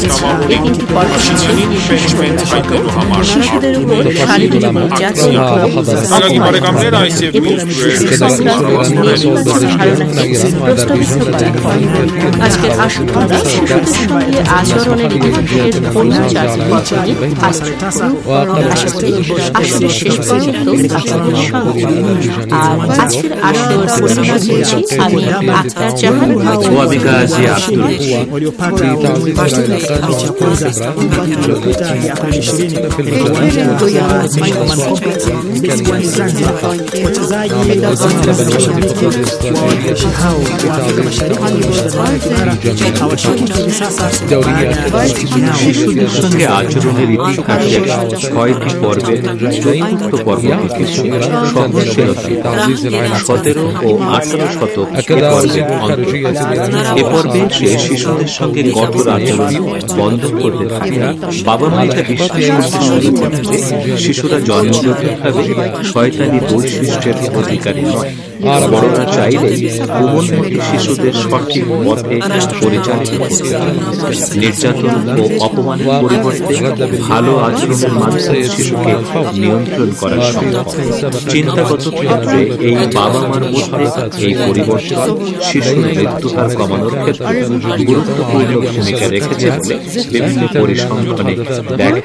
এই তিনটি পর্ব ছিল শিশুদের উপর শারীরিক নির্যাতন এবং প্রশ্নবিদ্ধ করা হয়। আজকের আসল আমরা শিশুদের সঙ্গে আচরণের বিভাগের অন্য চারটি পর্ব নিয়ে আসলে শেষ পর্যন্ত আপনাদের সঙ্গে। আর আজকের আসর পরিচালনা করছি আমি আক্তার জাহান। শিশুদের সঙ্গে আচরণের ইতিহাসের 6টি পর্বের চতুর্থ পর্ব থেকে সহনশীলতা 17 ও 18 শতক এ পর্বে সে শিশুদের সঙ্গে কঠোর আচরণ বন্ধ করতে থাকে। বাবা মায়েরা বিশ্বাস করতে শুরু করে যে শিশুরা জন্মগতভাবে শয়তানি বৈশিষ্ট্যের অধিকারী নয়। বড়রা চাইলে কোমলমতি শিশুদের সঠিক পথে পরিচালিত করতে নির্যাতন ও অপমানের পরিবর্তে ভালো আচরণের মাধ্যমে শিশুকে নিয়ন্ত্রণ করা সম্ভব। চিন্তাগত ক্ষেত্রে এই বাবা মার মধ্যে এই পরিবর্তন শিশুর মৃত্যুহার কমানোর ক্ষেত্রে গুরুত্বপূর্ণ ভূমিকা রেখেছে বলে বিভিন্ন পরিসংখ্যানে দেখা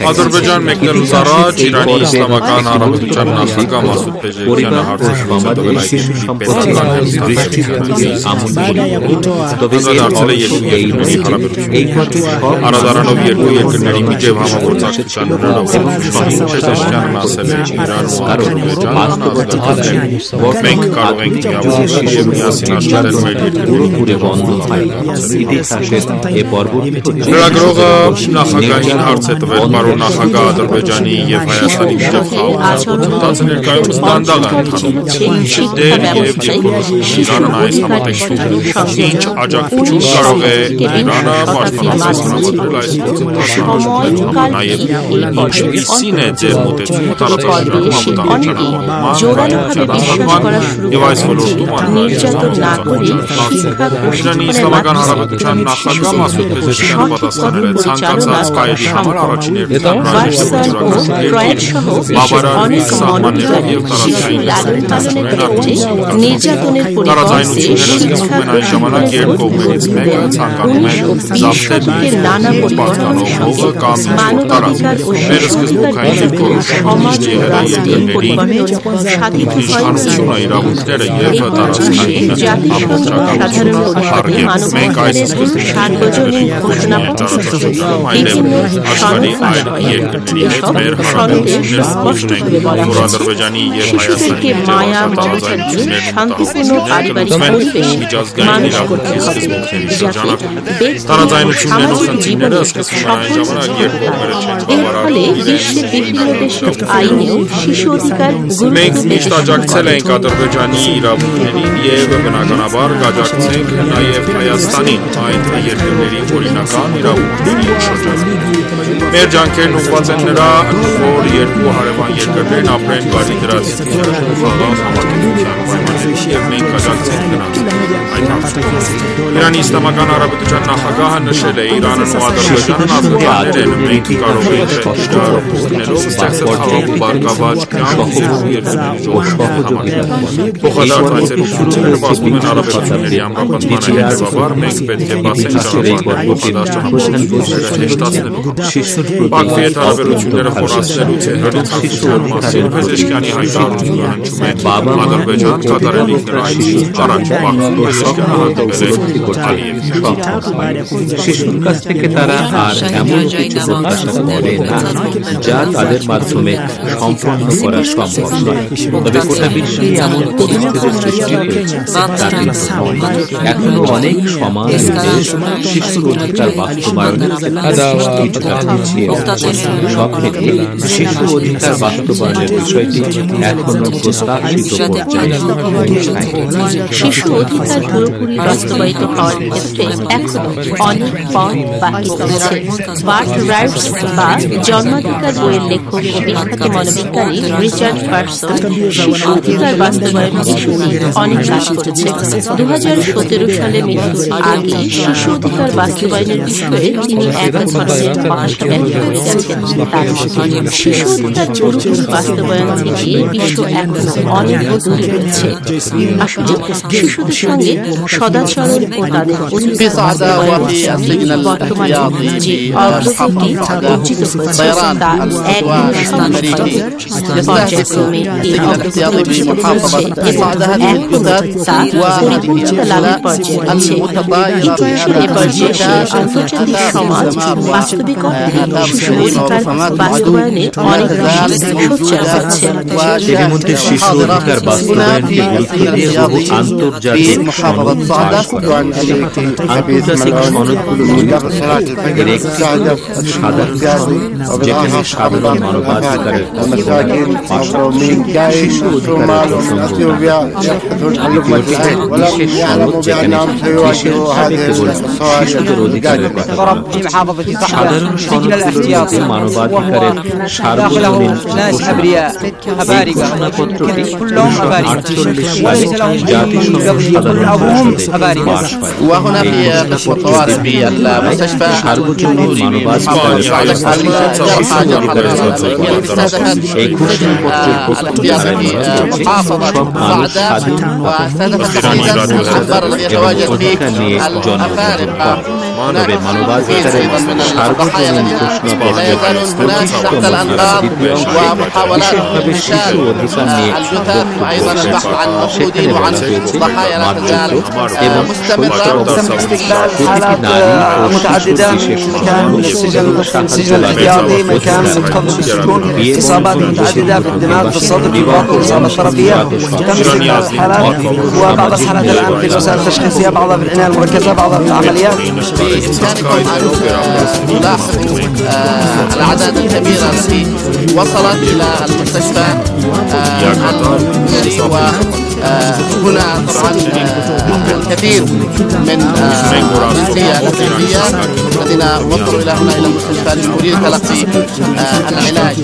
পুরোপুরি বন্ধ হয়। ইতিহাসের এ পর্বটি նախագահին հարց է տվել պարոն նախագահ Ադրբեջանի եւ Հայաստանի միջև խաղաղության ներկայումս դանդաղ է ընթանում։ Դեր եւ Իրանը այս համատեքստում ինչ աջակցություն կարող է Իրանը պաշտպանապես համադրել այս գործընթացներում, նաեւ ինչպիսին է ձեր մոտեցումը տարածաշրջանում եւ այս ոլորտում Իրանի Իսլամական Հանրապետության նախագահ Մասուդ Փեզեշքյանը պատասխանել է ցանկացած կայերի համար առաջին բավարար սահմաններով եւ տարածայնությունները սկսվում են այն ժամանակ, երբ կողմերից մեկը ցանկանում է զավթել պատկանող հողը կամ տարածքը։ Մեր սկզբունքային դիրքորոշումների երկրների իշխանությունը, իրավունքները եւ տարածքային ամբողջականությունը հարգել։ Մենք այս սկզբունքների աշխարհի այլ երկրների հետ մեր հարաբերությունները ուժնենք, որ Ադրբեջանի եւ Հայաստանի միջազգային իրավունքի սկզբունքների շրջանակում տարածայնություններով խնդիրները սկսվում են այն ժամանակ, երբ կողմերը չեն բավարարում Մենք միշտ աջակցել ենք Ադրբեջանի իրավունքներին եւ բնականաբար կաջակցենք նաեւ Հայաստանին այդ երկրների օրինական իրավունքների շրջանում։ Մեր ջանքերն ուղղված են նրան, որ երկու հարևան երկրներն ապրեն բարի դրացիներ խաղաղ համակերպության պայմաններում եւ մենք կաջակցենք նրանց այդ հարցում։ Իրանի Իսլամական Հանրապետության նախագահը նշել է Իրանն ու Ադրբեջանն ազգականներ են, մենք կարող ենք փոխանցելով ստեղծել խաղաղ ու բարգավաճ կյանք երկրների փոխադարձ այցելությունները բացվում են առավելությունների ամրապնդմանը հետևաբար մենք պետք է բացենք Բաքվի հետ հարաբերությունները խորացնելու Թեհրանի ցանկությունների մասին Փեզեշքյանի հայտարարությունը հնչում է Ադրբեջան կատարելիք նրա առաջ Բաքվի Փեզեշքյանը հանդիպել է Ալիևի শিশুর কাছ থেকে তারা আর এমন কিছু প্রত্যাশা করে না যা তাদের মাধ্যমে সম্পন্ন করা সম্ভব নয়। তবে গোটা বিশ্বে এমন পরিস্থিতির সৃষ্টি হয়েছে এখনো অনেক সমাজ শিশুর অধিকার বাস্তবায়নের কিছুটা পিছিয়ে সব ক্ষেত্রে শিশু অধিকার বাস্তবায়নের বিষয়টি এখনো প্রস্তাবিত পর্যায়ে শিশু অধিকার পুরোপুরি বাস্তবায়িত হওয়ার ক্ষেত্রে এখনো অনেক পথ বাকি রয়েছে। বার্থ রাইটস বা জন্মাধিকার বইয়ের লেখক ও বিখ্যাত মনোবিজ্ঞানী রিচার্ড পারসন শিশু অধিকার বাস্তবায়ন ইস্যুতে অনেক কাজ করেছে। 2017 সালে মৃত্যুর আগে শিশু অধিকার বাস্তবায়নের বিষয়ে তিনি এক ধরনের পাঠ্যজ্ঞান হয়ে গেছেন। তার শিশু অধিকার পুরোপুরি বাস্তবায়ন থেকে বিশ্ব এখনো অনেক দূরে রয়েছে। আসলে শিশুদের সঙ্গে সদাচরণ ও তাদের অধিকার বাস্তবায়নের বর্তমানে যে অগ্রগতি অর্জিত হয়েছে তা একদিনের সম্পর্কে পর্যায়ক্রমে এই অগ্রগতি অর্জিত হয়েছে এবং এখনো তা পরিপূর্ণতা লাভের পর্যায়ে রয়েছে। ইতিহাসের এ পর্যায়ে আন্তর্জাতিক সমাজ বাস্তবিক অর্থে শিশু অধিকার বাস্তবায়নে অনেক বেশি সোচ্চার হচ্ছে। এর মধ্যে শিশু অধিকার বাস্তবায়নকে গুরুত্ব দিয়ে বহু আন্তর্জাতিক সনদ পাস করা হয়েছে। আন্তর্জাতিক সনদগুলো এর একটি সাধারণ সনদ, যেখানে সাধারণ মানবাধিকারের শিশু অধিকারের বিশেষ সনদ, যেখানে বিশেষভাবে কেবল শিশুদের অধিকারের কথা বলা হয়েছে। সাধারণ সনদগুলোর মধ্যে মানবাধিকারের সার্বজনীন এই ঘোষণাপত্রটি 1948 সালে জাতিসংঘ সাধারণ পরিষদে পাস হয়। সার্বজনীন মানবাধিকারের এই ঘোষণাপত্রের প্রস্তুতকারে সব মানুষ স্বাধীন এবং অধিকার নিয়ে জন্মগ্রহণ করে। তবে মানবাধিকারের সার্বজনীন ঘোষণাপত্রের 25তম ধারার দ্বিতীয় অংশে বিশেষভাবে শিশু অধিকার নিয়ে বক্তব্য রয়েছে। সেখানে বলা হয়েছে মাতৃত্ব এবং শৈশব অবস্থায় প্রতিটি নারী ও শিশুর বিশেষ মানুষ এবং সাহায্য লাভের অধিকার, বিয়ে الأعداد الكبيرة التي وصلت إلى المستشفى العسكري، وهنا طبعا الكثير من الجنسية الأمريكية الذين وصلوا إلى هنا إلى المستشفى لمريد تلقي العلاج।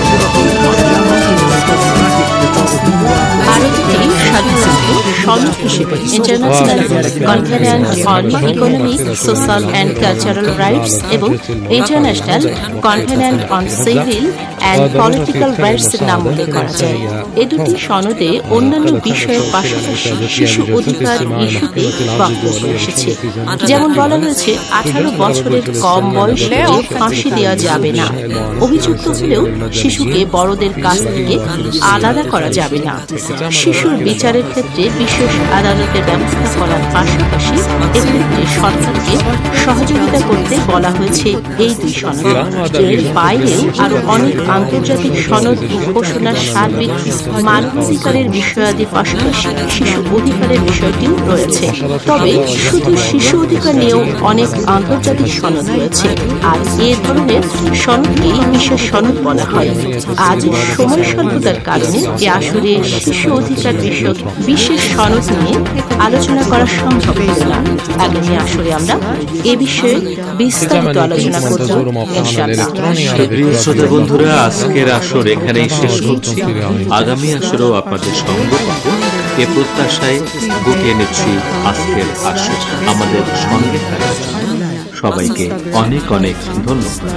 সনদ হিসেবে international conference on economic, social and cultural rights এবং international conference on civil and political rights এর নাম উল্লেখ করা যায়। এ দুটি সনদে অন্যান্য বিষয়ের পাশাপাশি শিশু অধিকার ইস্যুতে বক্তব্য এসেছে। যেমন বলা হয়েছে 18 বছরের কম বয়সে ফাঁসি দেওয়া যাবে না, অভিযুক্ত হলেও শিশুকে বড়দের কাছ থেকে আলাদা করা যাবে না, শিশুর বিচারের ক্ষেত্রে বিশেষ আদালতের ব্যবস্থা করার পাশাপাশি এক্ষেত্রে সরকারকে সহযোগিতা করতে বলা হয়েছে এই দুই সনদ। এর বাইরেও আরো অনেক আন্তর্জাতিক সনদ ঘোষণার সার্বিক মানবাধিকারের বিষয়াদির পাশাপাশি শিশু অধিকারের বিষয়টিও রয়েছে। তবে শুধু শিশু অধিকার নিয়েও অনেক আন্তর্জাতিক সনদ রয়েছে, আর এ ধরনের সনদকেই বিশেষ সনদ বলা হয়। আজ সময় স্বল্পতার কারণে এ আসলে শিশু অধিকার বিষয়ক বিশেষ সনদ নিয়ে আলোচনা করা সম্ভব হল না। আগামী আসরে আমরা এ বিষয়ে বিস্তারিত আলোচনা করব ইনশাআল্লাহ। শ্রোতা বন্ধুরা, আজকের আসর এখানেই শেষ করছি। আগামী আসরেও আপনাদের সঙ্গ পাবো এ প্রত্যাশায় গুটিয়ে নিচ্ছি আজকের আসর। আমাদের সঙ্গে থাকার জন্য সবাইকে অনেক অনেক ধন্যবাদ।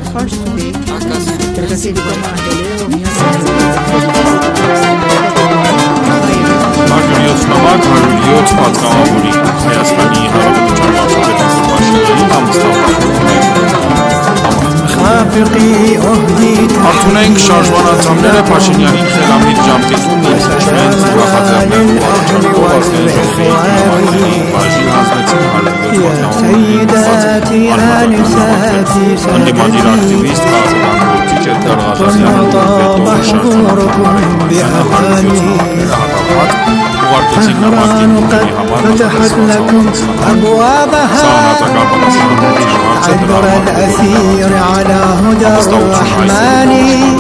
Արդյունենք շարժմանացանները Փաշինյանին խելամիտ ջամփիթում ներշնչվեն ուրախաձեռնել ու ողջունողների ժողովրդի բաժին հանձնեցին 107 անդիմադիր ակտիվիստ քաղաքականություն Էդգար Ղազարյանը فتحت لكم أبوابها عبر الأثير على هدى الرحمن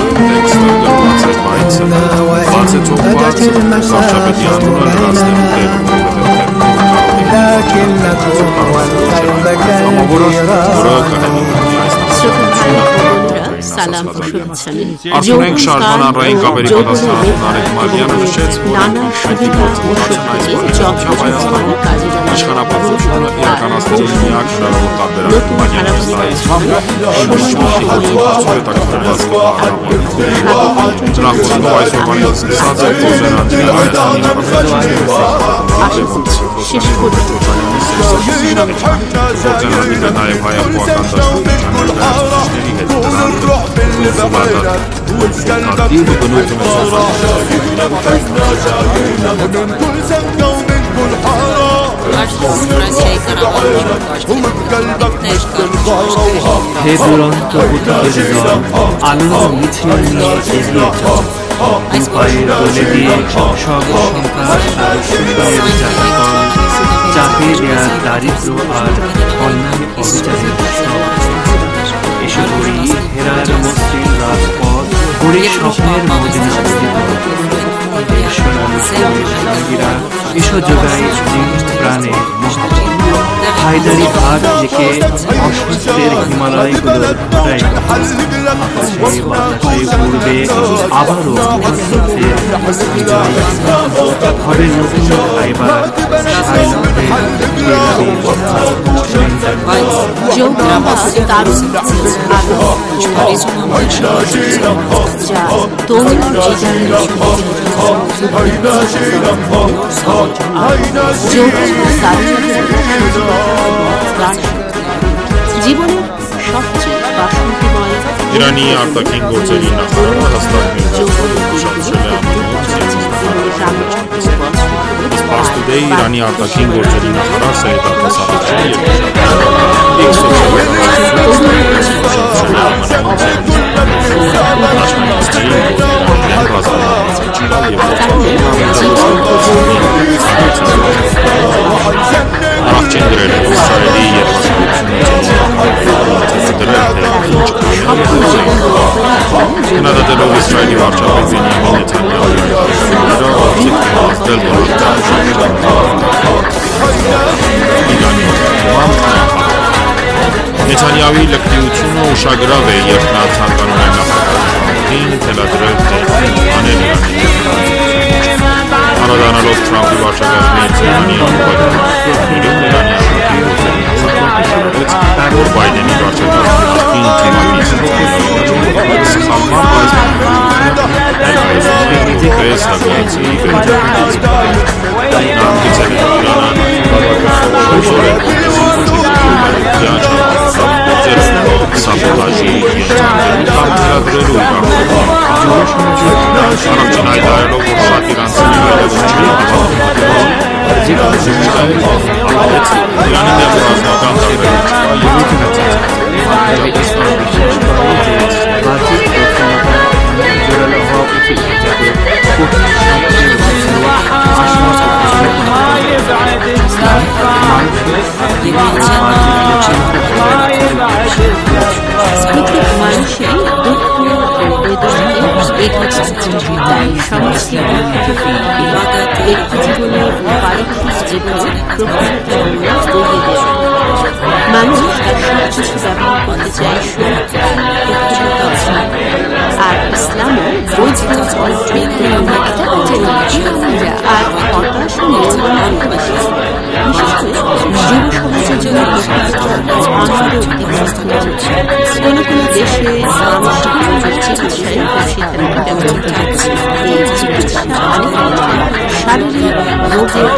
وإن بدت المسافة بيننا لكنكم والقلب كالجيران Salam শুভেচ্ছা নিন। Արդյունք շարժմանառային կապերի պատասխան Նարեկ Մարյանը նշեց, որ নানা সুবিধা ও শক্তিকে যথাযথভাবে কাজে লাগানো աշխարհապետությունը իրականացնելու միակ հնարավոր տարբերակը নতুন Մանյանի վստահեցմամբ Ծրախոսնով այսօրվանից սկսած է Կոզենանջի հայտանի শেষ করতে Կոզենանջի նաև հայապուական դաշտությունների հետ Ադիվը բնույթում হে দুরন্ত বুদ্ধের আনন্দ মিছিল নিয়ে এগিয়ে চল পায়ে বলে দিয়ে সব সন্ত্রাস আর সুন্দরের জাতিকরণ চাপিয়ে দেয়া দারিদ্র আর অন্যান্য অবিচারের সব এসে গড়ি হেরার মসৃণ রাজপথ গড়ি স্বপ্নের মদিনা সঙ্গীরা এসো যোগাই প্রাণে হায়দারি ভাগ থেকে অসুস্থের হিমালয়গুলোর পূর্বে আবারও ঘরে নতুন খাইবার জীবনের সবচেয়ে বাসন্তীময় Իրանի արտաքին գործերի նախարարը հաստատել է Աստուդեի Իրանի արտաքին գործերի նախարար Սեյեդ Աթասարյանը Առաջին գրել է Իսրայելի և Քննադատելով Իսրայելի վարչապետ Բենյամին Նեթանյահուի Նեթանյահուի լկտիությունը ուշագրավ է, երբ նա ցանկանում է նախագահին թելադրել անել Անդրադառնալով Թրամփի վարչակազմի Երևանի անվտանգություններում Իրանի աշխատի գործերի որ Բայդենի վարչակազմի նախկին թեմատիկ սխալման այս հագանցի նամգիցել է Իրանը սաբոտաժի կամ թելադրելու Առաջին հայտարարելով, որ շատ իրանցիների Իրանի դեմ ռազմական মানুষ সবকিছু ব্যবহার করতে চায় আর ইসলামও বৈধ আর হতাশ ভালোবাসে বিশেষ করে যুব সমাজের জন্য আনন্দ কোনো কোনো দেশে মানসিক চিকিৎসায় সিদ্ধান্ত ব্যবহৃত হচ্ছে এই চিকিৎসা শারীরিক রোগের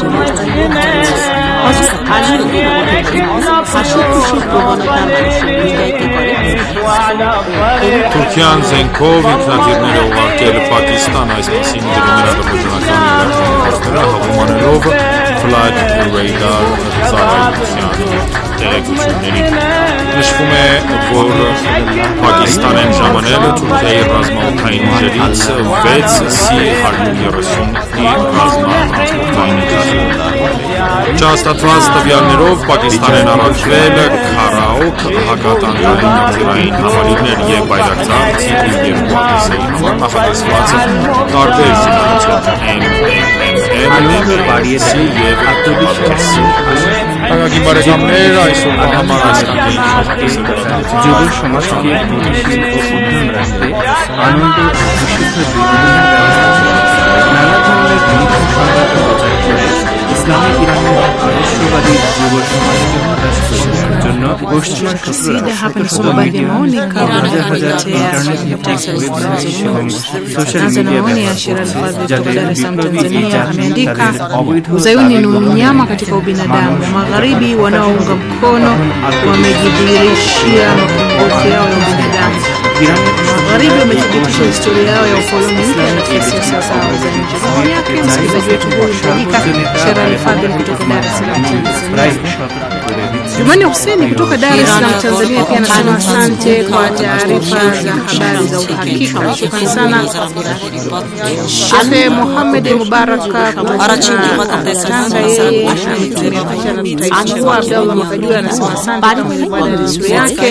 Թուրքիան զենքով ինքնաթիռները ուղարկել Պակիստան այսպիսին դրում էր ադրբեջանական իրականացները հավումանելով Flag Radar ծառայության տեղեկություններին։ Նշվում է, որ Պակիստանեն ժամանել Թուրքիայի ռազմաօդային ուժերից 6 C-130-ի ռազմատրանսպորտային ինքնաթիռներ։ Չհաստատված տվյալներով Պակիստանեն առաքվել Քարաոք հակատանկային նավթերային համալիրներ և բայրակտար C-2 ԱՏՍ-ի համար նախատեսված տարբեր զինանոցներ M-M-M, C և KC Հարգելի բարեկամներ, այսօրվա համար যুব সমাজকে গতিশীল ও উদ্যম রাখতে আনন্দ ও বিশুদ্ধ জীবনের নানা ধরনের মিথ্যা সংবাদ প্রচার করে ইসলামী ইরানের আদর্শবাদী যুব সমাজকে হতাশ করার জন্য পশ্চিমা শত্রুরা হাজার হাজার ইন্টারনেট ওয়েবসাইট এবং সোশ্যাল মিডিয়া ব্যবহার যাতে বিপ্লবী এই জাতি তাদের অবৈধ Uzayuni ni unyama katika ubinadamu. Magharibi wanaounga mkono wamejidhihirishia mapungufu yao ya ubinadamu. Magharibi wamejidhihirisha historia yao ya ukoloni mpya katika siasa zao za nje. Maoni yake msikilizaji wetu huyu mtajika Sherali Fadhil kutoka Dar es Salaam, Tanzania. Jumani Huseni kutoka Dar es Salaam, Tanzania pia anasema asante kwa taarifa za habari za uhakika. Shukrani sana. Sheikh Mohamed Mubarak kutoka Tanga, yeye ametumia picha na mtaichukua. Abdallah Makajua anasema asante kwa ibada risuri yake.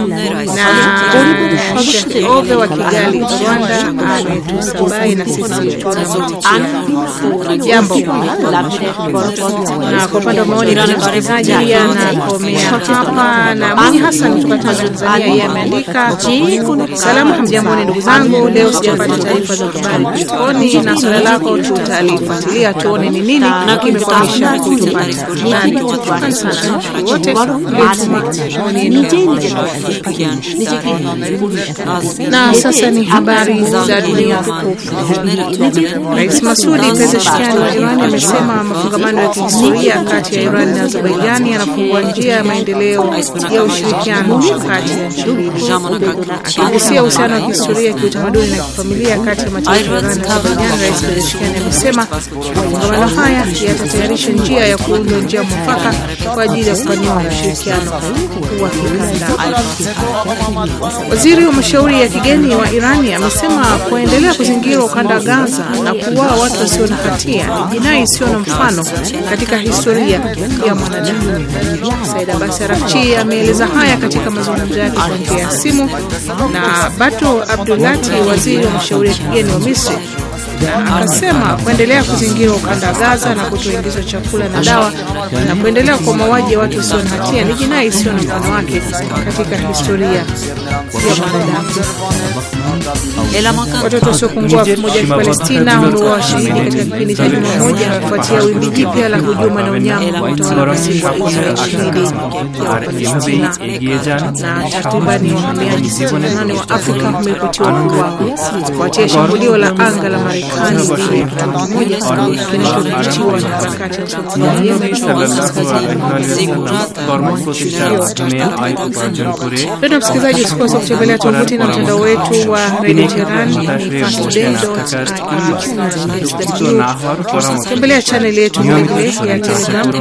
Na Sheikh Ove wa Kigali, Rwanda ametusabai na sisi jambo. Na kwa upande wa maoni ya msikilizaji anakomea hapa. Na Mwinyi Hassan kutoka Tanzania, yeye ameandika salamu, hamjamboni ndugu zangu, leo sijapata taarifa za habari mtandaoni na swala lako tutalifuatilia tuone ni nini kimekwamisha kutupata. Shukrani sana wote na sasa ni habari za dunia tukufu. Rais Masudi Pezeshkian wa Iran amesema mafungamano ya kihistoria kati ya Iran na Azerbaijan yanafungua njia ya maendeleo ya ushirikiano kati ya nchi mbili. Akigusia uhusiano wa kihistoria, kiutamaduni na kifamilia kati ya mataifa ya Iran na Azerbaijan, Rais Pezeshkian amesema mafungamano haya yatatayarisha njia ya kuundwa njia mwafaka kwa ajili ya kupanua ushirikiano wa kikanda. Waziri wa mashauri ya kigeni wa Irani amesema kuendelea kuzingira ukanda wa Gaza na kuua watu wasio na hatia ni jinai isiyo na mfano katika historia ya mwanadamu. Said Abbas Araghchi ameeleza haya katika mazungumzo yake kwa njia ya simu na Batu Abdulati, waziri wa mashauri ya kigeni wa Misri, na akasema kuendelea kuzingira ukanda wa Gaza na kutoingizwa chakula na dawa na kuendelea kwa mauaji ya watu wasio na hatia ni jinai isiyo na mfano wake katika historia ya mwanadamu. Watoto wasiopungua 1,000 wa Palestina waliuawa washahidi katika kipindi cha juma moja kufuatia wimbi jipya la hujuma na unyama wa utawala wa Israeli dhidi ya Palestina, na takribani wahamiaji 68 wa Afrika wameripotiwa kuuawa kufuatia shambulio la anga la Marekani dhidi ya kituo kimoja kinachodhibitiwa na harakati ya Ndio msikilizaji, usikose kutembelea tovuti na mtandao wetu wa Radio Tehran tembelea channel yetu ya Telegram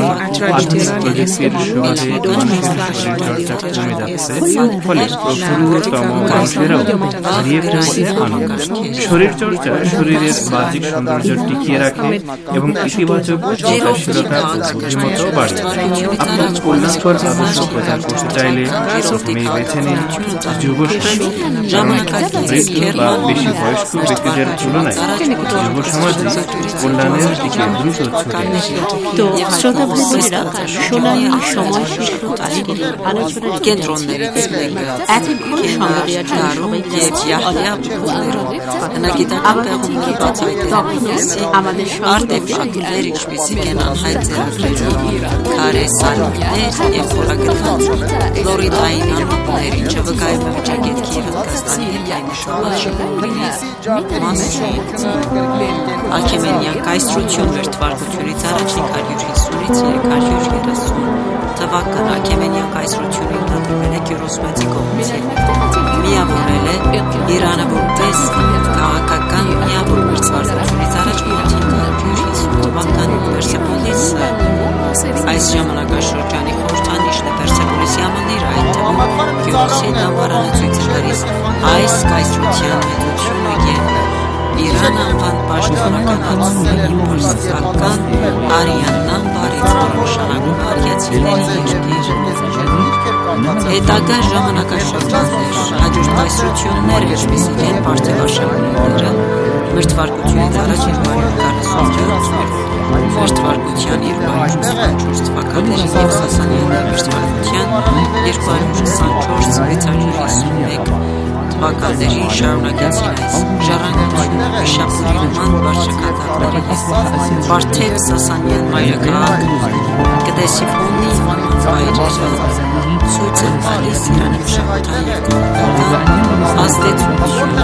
শরীর চর্চা শরীরের বাহ্যিক সৌন্দর্য টিকিয়ে রাখে এবং ইতিবাচক চিন্তাশীলতার বুদ্ধিমত্তা বাড়ায়। আপনার কল্যাণকর আদর্শ প্রচার করতে চাইলে প্রথমেই বেছে নিন যুব সমাজ। কারণ বৃদ্ধ বা বেশি বয়স্ক ব্যক্তিদের তুলনায় যুব সমাজ কল্যাণের দিকে দ্রুত ছুটে। তো শ্রোতা বন্ধুরা, শোনার সময় শেষ হলো আজকের আলোচনার কেন্দ্রনের এতক্ষণ সঙ্গে দেওয়ার জন্য সবাইকে আমাদের արտեֆակտներ ինչպիսիք են անհայտ ձեռագրերով, քարե սալոններ և խորագրված ֆլորիդային անոթներ, ինչը վկայում է ճակետքի Հնդկաստանի հետ նշված շփումների մասին։ Աքեմենյան կայսրություն մեր թվարկությունից առաջ 550-ից 330 թվական Աքեմենյան կայսրությունը ընդհանրվել է Կիրոսմեծի կողմից միավորել է Իրանը որպես քաղաքական միավոր մեր թվարկությունից առաջ 550 թվականին Պերսեպոլիսը այս ժամանակաշրջանի խորհրդանիշն է Պերսեպոլիսի ամանները, այդ թվում Կիրոսի դամբարանը ցույց է տալիս այս կայսրության մեծությունը և Իրանը անվան պաշտոնականացումը իմպուլսական արիաննան բարից նշանակում արիացիների երկիր։ Հետագա ժամանակաշրջաններ, հաջորդ կայսրությունները, ինչպիսիք են պարթևաշարները, Մերթվարկությունից առաջ 247 Մերթվարկության 224 թվականների և Սասանյանների մերթվարկության 224-651 թվականների շարունակեցին այս ժառանգությունը վիշապների նման վարչակարգերի և Վարդեվ Սասանյան մայրաքաղաք Կտեսիֆոնի վայրերը ցույց են տալիս Իրանի մշակութային ազդեցությունը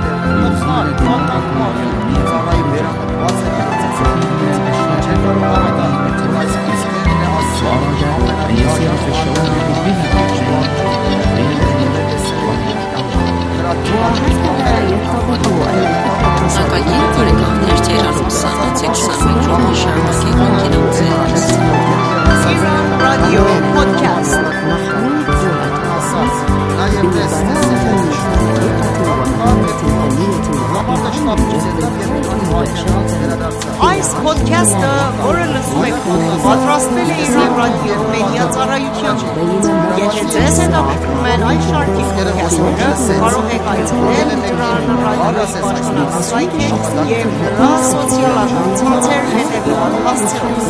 Ակագին բարեկամներ Թեհրանում 28 րոպե շարունակեք կինոուզելից Իran Radio Podcast Այս podcast-ը, որը լսում եք, պատրաստվել է Իran Radio մեդիա ծառայության։ Եթե ձեզ հետաքրքրում են այս շարքի podcast-ները, կարող եք այցելել Iran Radio պաշտոնասայթը և նրա սոցիալական ցանցեր հետևյալ հասցեով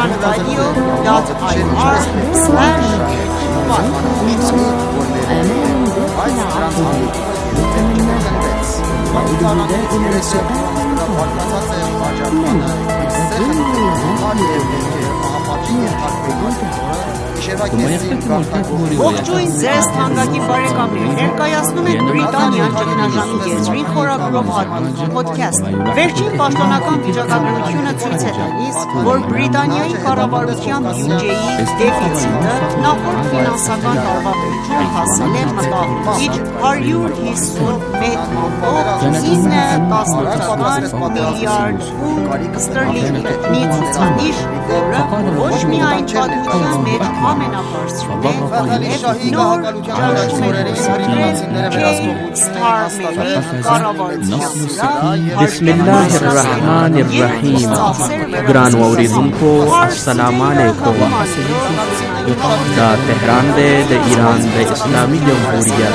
Ողջույն ձեզ թանկագին բարեկամներ, ներկայացնում ենք Բրիտանիան ճգնաժամի եզրին խորագրով հատուկ podcast։ Վերջին պաշտոնական վիճակագրությունը ցույց է տալիս, որ Բրիտանիայի կառավարության բյուջեի դեֆիցիտը նախորդ ֆինանսական տարվա վերջում հասել է մտահոգիչ 158.9 միլիարդ ֆունտ ստերլինգ, մի ցուցանիշ, որը ոչ միայն պատմության մեջ ամենաբարձրն է, այլև նոր ճաշմերների Bismillahirrahmanirrahim. Gran Ouridunko, Assalamu alaikum. Da Tehran de Iran de Islami Jamhuriyat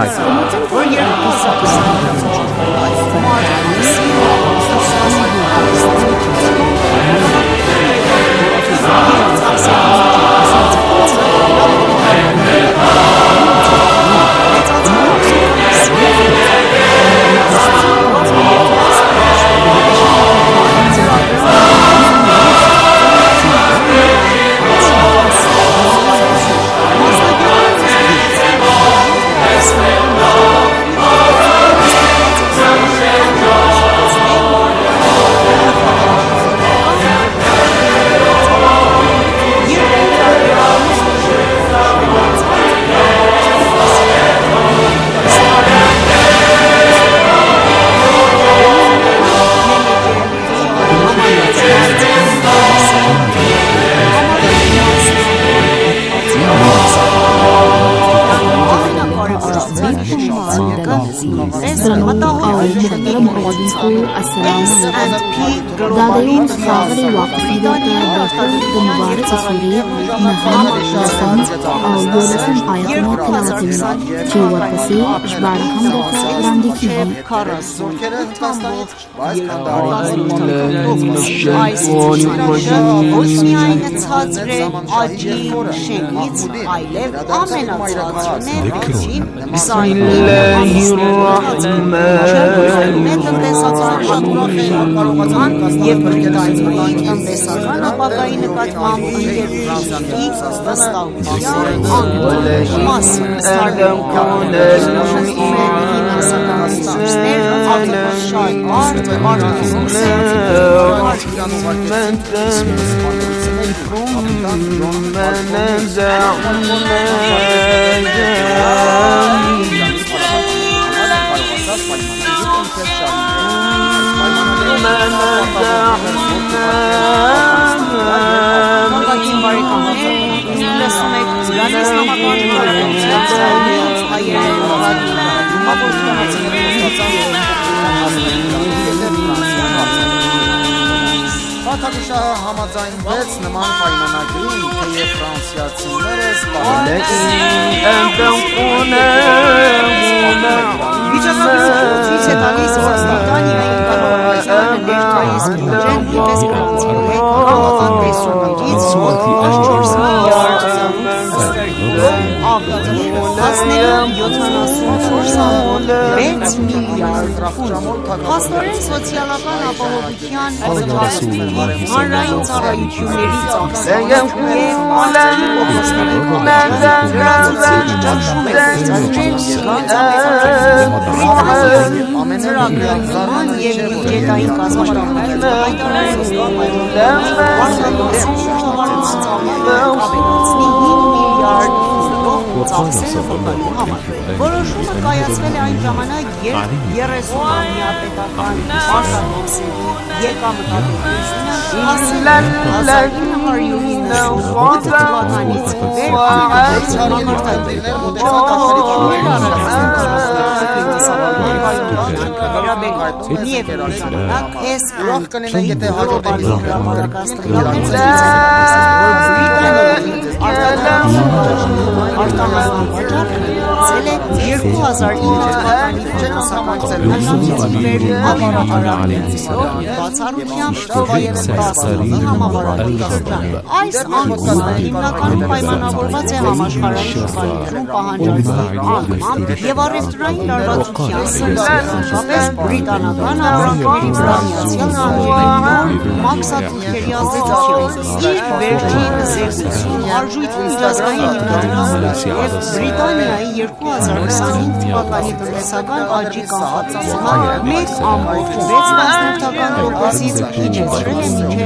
دادایون خاغر واقفی داده دکتر مبارک سوری نهان لسان یولسن آیاتنا تلاوتین چه ورپسی اشبار هم دکتر راندی کیهی Եվ Բրիտանիայի տնտեսական ապագայի նկատմամբ ընկերությունների վստահության անհրաժեշտ մասը ֆինանսական ստացներ, արտադրության մարդ, Պատահիշահը համաձայնվեց նման պայմանագրին, թեև ֆրանսիացիները սպառել Վիճակագրությունը ցույց է տալիս, որ Բրիտանիայի կառավարությունը Փաստորեն սոցիալական ապահովության ծառայությունների հանրային ծառայությունների ծախսերը և բյուջետային Որոշումը կայացվել է այն ժամանակ, երբ 30-ամյա պետական արտոնոմսի եկամտաբերությունը հասել է 1990 թվականից վեր Այս անկումը հիմնականում պայմանավորված է համաշխարհային շրջանում պահանջարկների անկմամբ և առևտրային լարվածության սրտապես բրիտանական ապրանքների վրա Միացյալ Նահանգների մաքսատուփերի ազդեցությամբ իր վերջին զեկույցում արժույթի միջազգային հիմնադրամը և Բրիտանիայի 2025 թվականի տնտեսական աճի կանխատեսումը 1.6%-ից իջեցրել է մինչև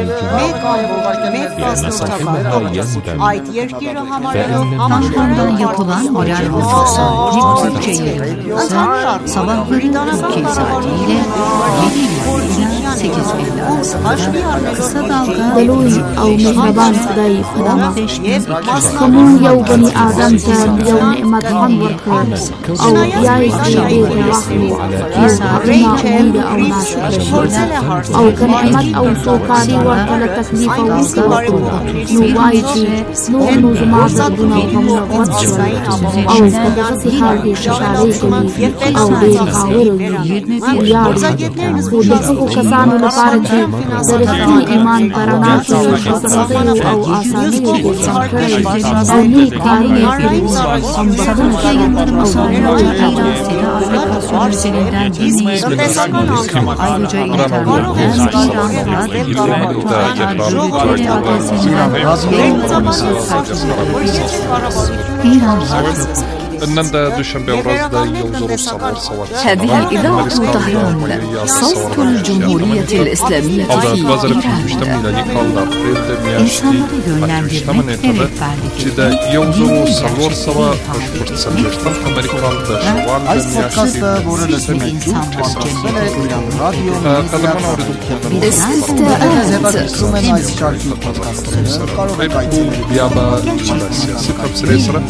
1.1%։ Այդ երկիրը համարելով համաշխարհային yapılan moral bozukluğu bütçeye sabah bölümü saatiyle 7 ila 8 bin arası kısa dalga دلوي أو مهربان خداي خدامة كمون يو بني آدم تان يو نعمة عنورك أو ياي كيبير الرحمة يو أبنا أميد أو ناشكر أو كنعمة أو سوكاري ورطل تكليف ومسكرة نو وايتي نو نوزمات دون ومنا واتشر أو كدغتي هاري ششاري كلي أو بير غاوري وياري ودقو كسانو لبارتي درستي إيمان براناتي وشكرتي أو آساني وشكرتي أو نيكاري النمدة دوشنبه ورزدة يوزر الصبر صور هذه إذاعة طهران صوت الجمهورية الإسلامية في إيران İnsanları yönlendirmek ve rehberlik etmek يوزر الصبر صور أشبرت سلوشتن أمريكان'da Այս podcast-ը, որը լսում եք قدرمان أريد հետաքրքրում են այս շարքի podcast-ը, կարող եք այցելել بيابا سياسة كبسريسرة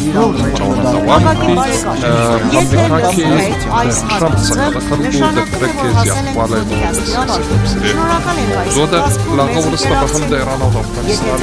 أمريكاكي ترامب سكتكربو دكتركيزيا وعلى زودا لغور استبهم ديران وأفغانستان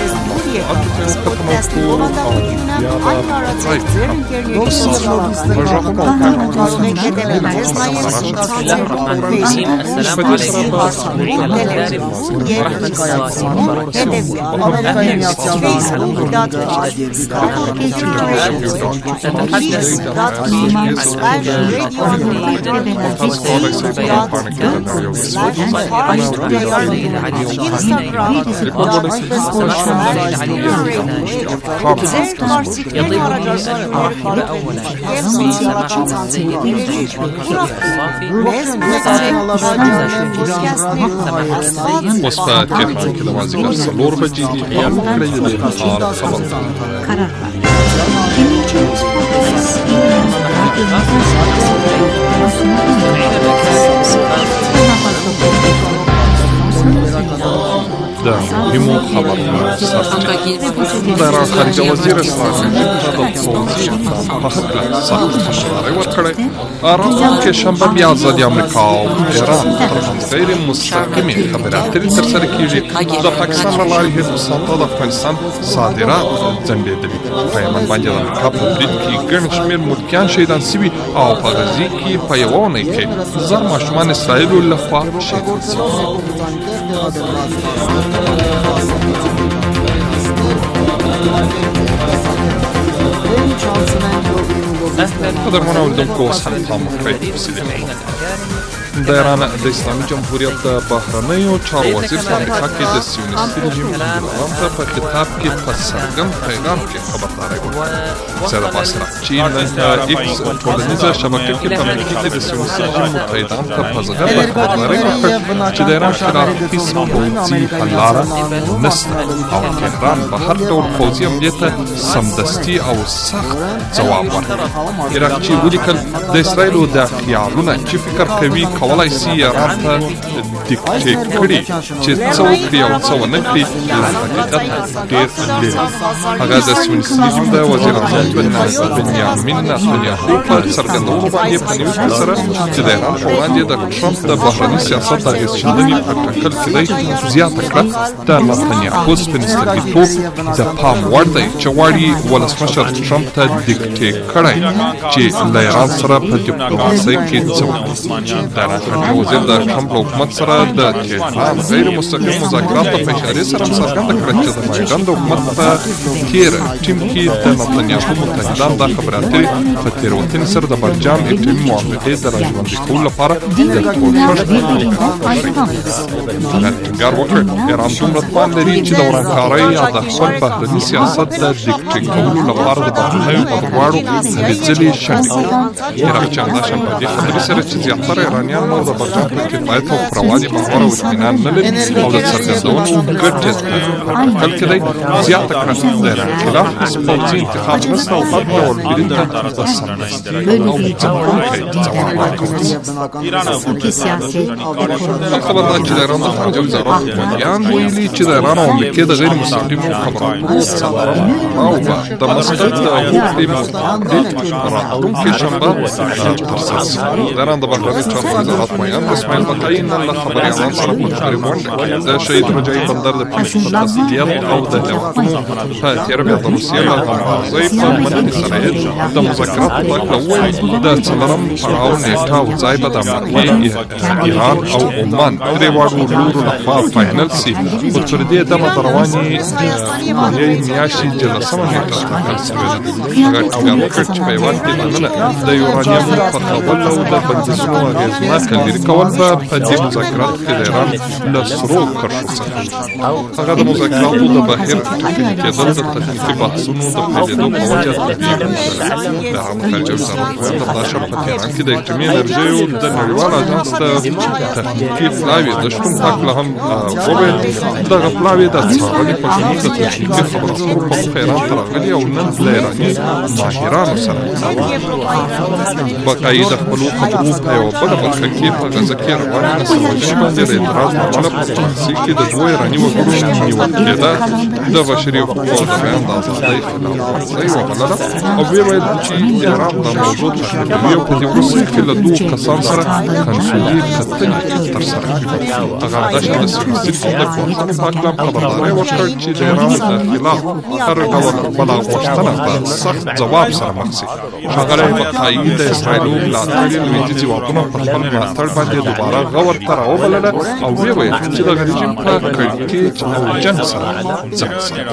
وصفات كيف كده وازي قرصة لوربة جيدي وفكرة جديدة خبط karar ver. Да. مهمو خبرونو سرچینه در خارجه وزیر اسرائیل د پوځي په هکله سخت خبرداری ورکړی. راپور کې شنبه بیا ځل امریکا او ایران ترمنځ غیر مستقیمې خبرې اترې ترسره کېږي. د پاکستان له لارې هندوستان ته د افغانستان صادرات ځنډېدلي. په یمن باندې د امریکا په برید کې ګڼ شمېر ملکیان شهیدان سوي او په غزې کې په یوه اونۍ کې 1000 ماشومان اسرائیلو لخوا شهیدان سوي. قدرمنو اوریدونکو اوس هم خامخوئ د ایران د اسلامي جمهوریت د بهرنیو چارو وزیر په امریکا کې د سیونیستي رژیم پروګرام ته په کتاب کې په څرګند پیغام کې خبرداری ورکړه. سید عباس راقچي نن ایکس ټولنیزه شبکه کې په امریکا کې د سیونیستي رژیم متحدان ته په زغرده خبرداری ورکړ چې د ایران خلاف هیڅ پوځي حل لاره نشته او تهران به هر ډول پوځي حملې ته سمدستي او سخت ځواب ورکړي. راقچي ولیکل د اسرائیلو د خیالونه چې فکر کوي کولای شي ایران ته دیکټیټ کړي چې څه وکړي او څه ونه کړي له حقیقت ډېر لرې. هغه د سیونیستي رژیم د وزیر اعظم بنیامین نتنیاهو په څرګندولو باندې په نیوکه سره چې د ایران په وړاندې د ټرمپ د بهرني سیاست د اغېز ښندنې په ټاکل کې دی زیاته کړه. د نتنیاهو سپین سترګیتوب د پام وړ دی چې غواړي ولسمشر ټرمپ ته دیکټیټ کړی چې له ایران سره په ډیپلوماسۍ کې څه وکړي. د خارجه وزیر د ټرمپ له حکومت سره د تهران غیر مستقیم مذاکراتو په اشارې سره څرګنده کړه چې د بایډن د حکومت په تېر ټیم کې د نتنیاهو متحدان دا خبرې اترې په تېروتنې سره د برجام اټومي موافقې د راژوندي کولو لپاره د کوښښ ټینګار وکړ. ایران دومره توان لري چې د ورانکارۍ یا د خپل بهرني سیاست د دیکټیټ کولو لپاره د بهرنیو بدخواړو هلې ځلې شنډې کړي. عراقچیان دا شان په دې خبرې سره چې زیاتره ایرانیان نو د برجام په کفایت او پروالي باور او اطمینان نه لري او د څرګندونو ګډ ټاکل کې دی زیاته کړه د ایران خلاف پوځي انتخاب نشته او هر ډول برید ته د سمدستي او ځواکمنۍ ځواب ورکوي. خبر دا چې د ایران د خارجه وزارت مدیران ویلي چې د ایران او امریکې د غیر مستقیمو خبرو او د مسقط د هوکړې راتلونکې شنبه ترسره شي. د ایران د بهرني چارو وزارت میان اسماعیل بقایي نن له خبریالانو سره په تقریب غونډه کې د شهید رجایي بندر د پیښو په تسلیت او د هیوادونو په تېره بیا د روسیې له همغږۍ په منلې سره یې د مذاکراتو په هکله وویل د څلورم پړاو نیټه او ځای به د امریکې ایران او عمان درې واړو لورو لخوا فاینل سي. خو تر دې دمه د روانې میاشتې 18مه نیټه ټاکل شوې ده. هغه ټینګار وکړ چې په هېواد کې دننه د یورانیم پخول او د بندیزونو اغېزناکه لرې کول به په دې مذاکراتو کې د ایران له سرو کرښو څخه وي. هغه د مذاکراتو د بهیر ټاکنې کېدل د تخنیکي بحثونو د پیلېدو په وجه تبدیل کړل. د هغه خارجه وزارت ویل همدا شب په تهران کې د اټومي انرژیو د نړیوال اژانس د تخنیکي پلاوي د شتون په هکله هم وویل. دغه پلاوي د څارنې په شمول د تخنیکي خبرو اترو په موخه ایران ته راغلي او نن له ایراني ماهرانو سره بقایي د خپلو خبرو په یوه بله برخه کې په غزه کې روانې نسلوژنې باندې د اعتراض له امله په فرانسې کې د 2 ایراني وګړو نیول کېده د بشري حقوقو او د بیان د ازادۍ خلاف ورزۍ وبلله او ویې ویل چې ایران دا موضوع تحریموي او په دې وروستیو کې له 2 کسانو سره کنسولي کتنې ترسره کړي. هغه همداشان د سیاسي فعالیت په هکله خبرداری ورکړ چې د ایران د خلاف هر ډول بله غوښتنه په سخت ځواب سره مخ شي. ښاغلی بقایي د اسرائیلو ملاتړي لویدیځ ځواکونو په خپل ملاتړ باندې دوباره غور ته راوبلله او ویې ویل چې دغه رژیم په کړکېچ او جنګ سره ځان ساتي.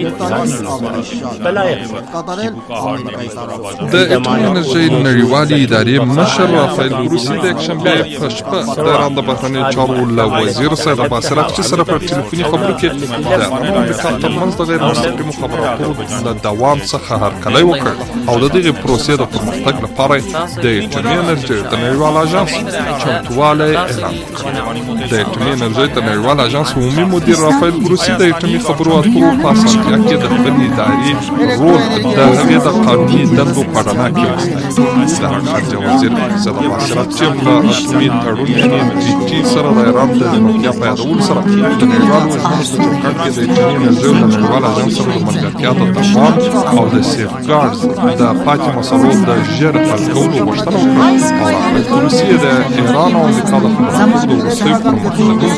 د اټومي انرژۍ نړیوالې ادارې مشر رافایل ګروسي د یکشنبې په شپه د ایران د بهرنیو چارو له وزیر سید عباس راقچي سره په ټلیفوني خبرو کې د امریکا ترمنځ د غیر مستقیمو خبرو اترو د دوام څخه هرکلی وکړ او د دغې پروسې د پرمختګ لپاره د اټومي انرژۍ د نړیوال اژانس چمتووالی اعلان وکړ. د اټومي انرژۍ د نړیوال اژانس عمومي مدیر رافایل ګروسي د اټومي خبرو اترو په اسانتیا کې د خپلې ادارې رول د هغې د قانوني دندو په رڼا کې وستایي. د خارجه وزیر اقتصاد معاشرت چې په اتمي تړون کې سره د ایران د ژمنتیا په یادولو سره د نړیوالو ژمنو په چوکاټ کې د چیني نظام د نړیوال اجنس سره د ملګرتیا ته تفاهم او د سیفګارډز د پاتې مسلو د ژر حل کولو غوښتنه وکړه او روسیې د ایران او امریکا د خبرو د وروستیو پرمختګونو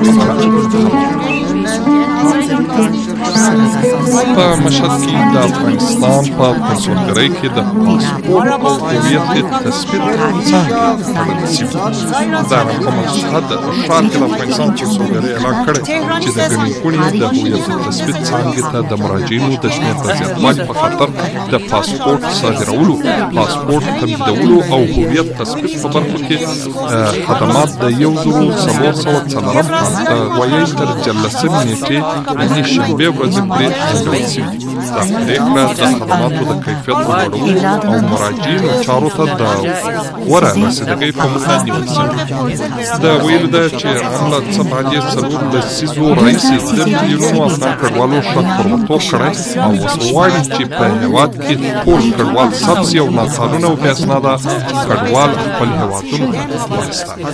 په مشهد کې د افغانستان په کنسولګرۍ کې د پاسپورت او هویت تثبیت څنګه تړل شوي دا په مشهد ښار کې د افغانستان کنسولګرۍ اعلان کړی چې د ګڼې ګوڼې د هویت تثبیت څانګې ته د مراجعینو د شمېر د زیاتوالي په خاطر د پاسپورت صادرولو پاسپورت تمدیدولو او هویت تثبیت په برخو کې خدمات د 1404 کال ته وایي تر 14 نیټې د شنبې ورځې پورې ځنډول شوي دا پرېکړه د خدماتو د کیفیت لوړولو او مراجعینو چارو ته د غوره رسیدګۍ په موخه نیول شوي د ویلو ده چې ایران له څه بعدې 4 لسیزو راهیسې د میلیونونو افغان کډوالو شک پرمختوب کړی او اوس غواړي چې په هېواد کې ټول کډوال سبزي او ناقانونه او بې اسناده کډوال خپل هېوادونو ته واستوي.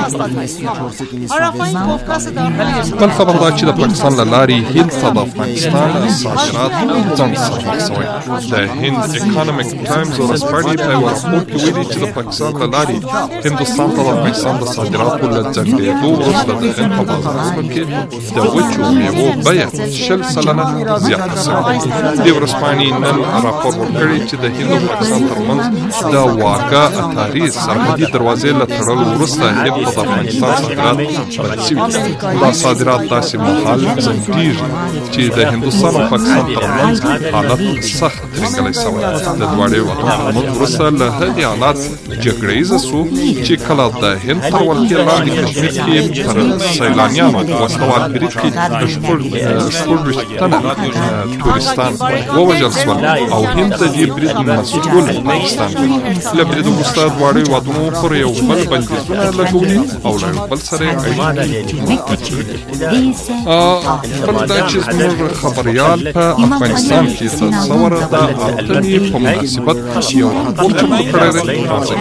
بل خبر دا چې د پاکستان له لارې هند ته د افغانستان صادرات ځنډ سره مخ شوی. د هند اکانومیک ټایمز ورځپاڼې په یوه راپور کې ویلي چې د پاکستان له لارې هندوستان ته د افغانستان د صادراتو له ځنډېدو وروسته د هند په بازارونو کې د وچو میوو بیه 20% زیاته شوې. دې ورځپاڼې نن راپور ورکړی چې د هند او پاکستان ترمنځ د واګا اتاري سرحدي دروازې له تړلو وروسته هند ته د افغانستان صادرات بند شوي. دا صادرات داسې مهال ځنډېږي چې د هندوستان او پاکستان ترمنځ حالت سخت ترینګلی شوی. د دواړو هېوادونو ترمنځ وروسته له هغې حالات جګړیزه شو چې کله د هند تر ولکې لاندې کشمیر کې پر سیلانیانو وسلوال برید کې 26 تنه تورستان ووژل شول او هند د دې برید مسؤل پاکستان دی. له برید وروسته دواړو هېوادونو پر یو بل بندیزونه لګولي او له یو بل سره اړیکې بل دا چې زموږ خبریال په افغانستان کې تصور د اتمې په مناسبت یو راپور چمتو کړی دی.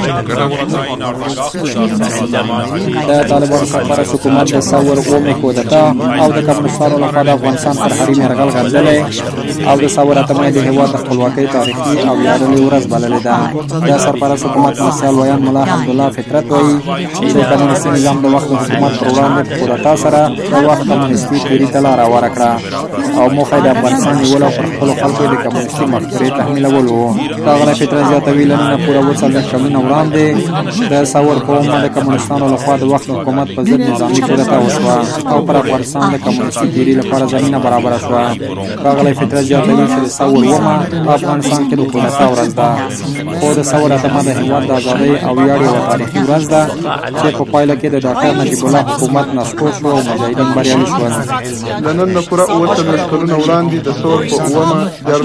د طالبانو سرپرست حکومت د ثور قومي کودتا او د کمونستانو لخوا د افغانستان پر حریم یرغل غندلی او د ثور اتمې د هېواد د خپلواکۍ تاریخي او ویاړلې ورځ بللې ده. د سرپرست حکومت مرسیال ویان ملا حمدالله فطرت وایي چې د کمونیستي نظام د وخت د حکومت پر وړاندې په کودتا سره د وخت کمونیستي تیوري ته لاره هواره کړه او موخه یې د افغانستان نیول او پر خپلو خلکو د کمونیستي مفکورې تحمیلول و. ښاغلی فطرت زیاتوي له نن پوره 40 کلونه وړاندې د ثور قوم د کمونستانو لخوا د وخت حکومت په ضد نظامي کودتا وشوه او پر افغانستان د کمونیستي تیوري لپاره زمینه برابره شوه. ښاغلی فطرت زیاتوي چې د ثور اومه په افغانستان کې د کودتا ورځ ده خو د ثور اتمه د هېواد د ازادۍ او ویاړ یوه تاریخي ورځ ده چې په پایله کې د ډاکټر نجیب الله حکومت نسکور شو او مجاهدین بریالي شول. د نن نه پوره 40 کلونه وړاندې د ثور په اومه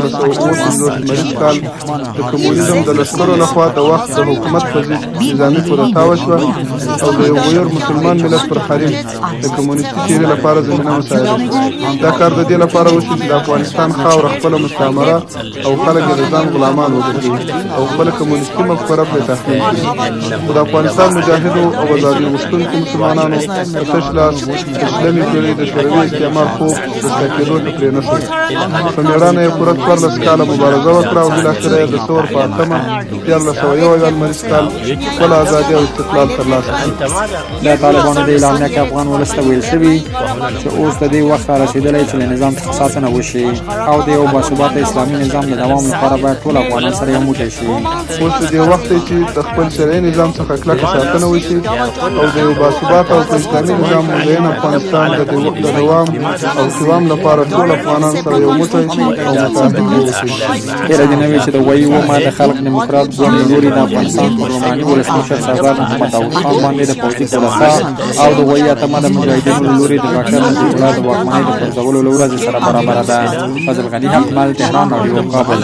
1459 کال د کمونیزم د لښکرو لخوا د وخت د حکومت په ضد نظامي کودتا وشوه او د یو غیر مسلمان ملت پر حریم د کمونیستي تیوري لپاره زمینه مساعده شوه. دا کار د دې لپاره وشو چې د افغانستان خاوره خپله مستعمره او خلک یې د ځان غلامان وګرځوي او خپله کمونیستي مفکوره پرې تحمیل کړي. خو د افغانستان مجاهدو او ازادي غوښتونکو مسلمانانو په تش لاس د شلمې پېړۍ د شوروي استعمار خوب رښتیا کېدو ته پرې نه ښود. په مېړانه یې پوره 14 کاله مبارزه وکړه او بالاخره یې د ثور په اتمه 1401 لمریز کال خپل ازادي او استقلال ترلاسه کړ. د طالبانو د اعلامیه کې افغان ولس ته ویل شوي چې اوس د دې وخت رارسېدلی چې له نظام څخه ساتنه وشي او د یو باثباته اسلامي نظام د دوام لپاره باید ټول افغانان سره یو موټی شي. اوس د دې وخت دی چې د خپل شرعي نظام څخه کلکه ساتنه وشي او د یو باثباته او اسلامي نظام مدین افغانستان د دوام او قوام لپاره ټول افغانان سره یو موټی او متحد اوسي. هیله دې نه وي چې د وایي اومه د خلق دیموکرات ګوند له لوري د افغانستان پر لومړني ولسمشر سردار محمد داود خان باندې د پوځي کودتا او د وایي اتمه د مجاهدینو له لوري د ډاکټر نجیب الله د واکمنۍ د پرځولو له ورځې سره برابره ده. فضل غني حکمال تهران رادیو کابل.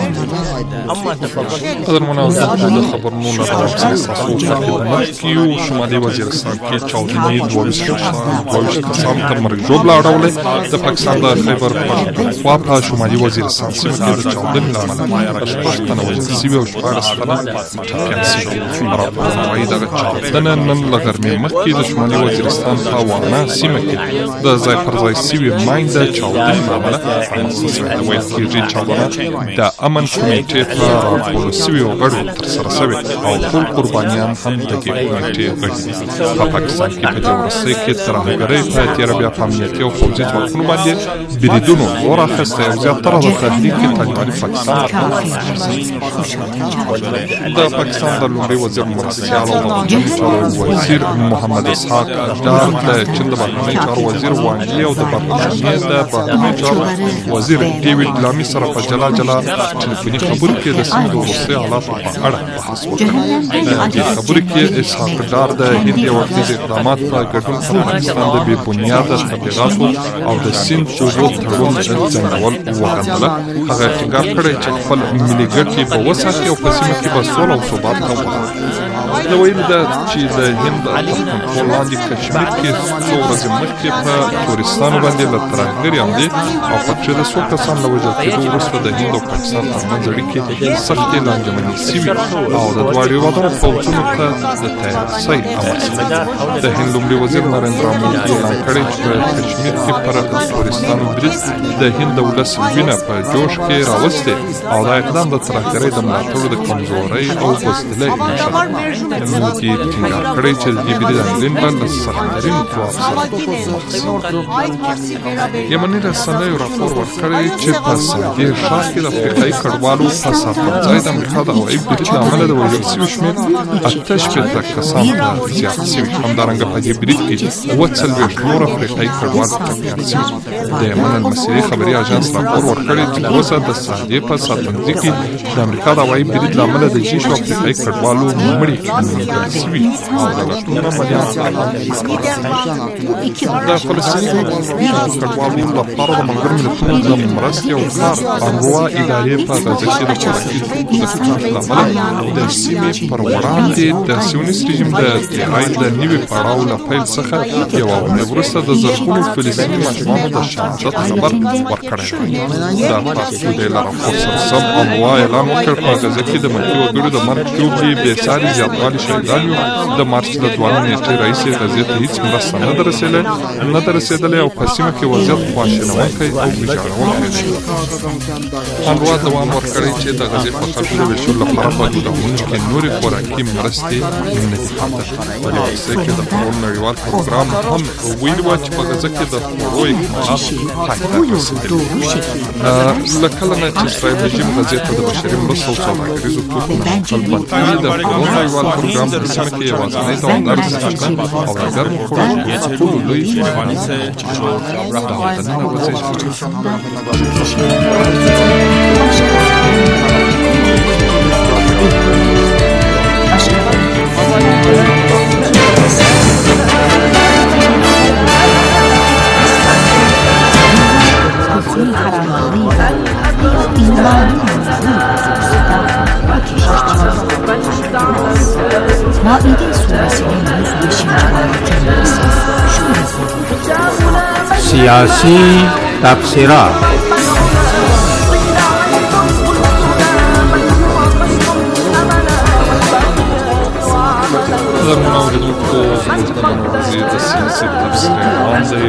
قدرمنو د خبرونو له تاسو ته خدمت کیو. شمالي وزیرستان کې چاودنې 22 کسان تر مرګ ژوبله اړولې. د پاکستان د خیبر پښتونخوا په شمالي وزیرستان سیمه کې د چاودنې له امله شپږ تنه وژل شوي او 14 تنه ټپیان شوي. راپورونه وایي دغه چاودنه نن له غرمې مخکې د شمالي وزیرستان په وانا سیمه کې د ځای پر ځای شوي ماین د چاودنې له امله رامنځته شوې ده. ویل کېږي چاودنه د امن کمیټې په راټولو شویو غړو ترسره شوې او ټول قربانیان هم د دې کمیټې غړي دي. په پاکستان کې په دې وروستۍ کې ترهګرۍ په تېره بیا په امنیتي او پوځي ځواکونو باندې بریدونو زور اخیستی او زیاتره د تحریک طالباني پاکستان د پاکستان د لومړي وزیر مرستیال او بهرنیو چارو وزیر محمد اسحاق ډار د چین د بهرنیو چارو وزیر وانګ یي او د برطانیې د بهرنیو چارو وزیر ډیوډ لامي سره په جلا جلا ټلیفوني خبرو کې د سیمې د وروستیو حالاتو په اړه بحث وکړ. دې خبرو کې اسحاق ډار د هند یو وختیز اقدامات په ګډون په پاکستان د بې بنیاده تبلیغاتو او د سیند جوړو تړون ځنډول وغندله. هغه ټینګار کړی چې خپل ملي ګټې به وساتي او په سیمه کې به سوله او ثبات ته ورسوي. د ویلو ده چې د هند تر کنټرول لاندې کشمیر کې څو ورځې مخکې په تورستانو باندې له ترهګرۍ حملې او پکې د څو کسانو له وژل کېدو وروسته د هند او پاکستان ترمنځ اړیکې سختې لانجمنې شوي او د دواړو هېوادونو پوځونو ته د تیارسۍ امر شوی. د هند لومړي وزیر نریندرا مودي اعلان کړی چې په کشمیر کې پر تورستانو برید د هند د ولس وینه په جوش کې راوستې او دا اقدام د ترهګرۍ د ملاتړو د کمزورۍ او بزدلۍ نښه ده. مودي ټینګار کړی چې د دې برید عاملین به له سختترینو ځواب سره مخ شي. یمني رسنیو راپور ورکړی چې په سعودي ښار کې د افریقایي کډوالو په سرپرځای د امریکا د هوایي برید له امله د وژل شوي شمېر 88 کسانو ته زیات شوي. همدارنګه په دې برید کې 40 نور افریقایي کډوال ټپیان شوي. د یمن المصري خبري اژانس راپور ورکړی چې اوسه د سعودي په سرپرځای کې د امریکا د هوایي برید له امله د جیشو افریقایي کډوالو مړي موندل شوي او دغه ټول عملیات د فلسطیني کډوالو لپاره د ملګرو ملتونو د مرستې او کار انروا ادارې په غزه کې د خوراکي توکو د فشار له امله د سیمې پر وړاندې د سیونیست رژیم د تیرای د نوي پړاو له پیل څخه یوه اونۍ وروسته د زرګونو فلسطیني ماشومانو د شهادت خبر ورکړی دی. د پاسپورټ له راپور سره سم انروا اعلان وکړ په غزه کې د ملکي وګړو د مرګ جوړې بېساري زیاتوالی شهیدان یو. د مارچ له 2 نیټې راهیسې غزې ته هېڅ مرسته نه ده رسېدلې او په سیمه کې وضعیت خواشینونکی او ویجاړونکی دی. انروا دوام ورکړی چې د غزې په خلکو د ویشلو لپاره په ګودامونو کې نورې خوراکي مرستې نه دي پاتې. په دې وروستۍ کې د خوړو نړیوال پروګرام هم ویلي وه چې په غزه کې د خوړو اکمالات پای ته رسېدلي. له کله نه چې اسرایل رژیم غزې ته د بشري مرستو او سوداګریزو توکو نقل بند کړي، د خوړو نړیوال پروګرام په سیمه کې یوازینی دوامدار سیسټم او د ګرمو خوړو تر ټولو لوی سیاسی تبصرات. درمون اوریدونکو زموږ د منورې د سیاسي تبصرې وړاندې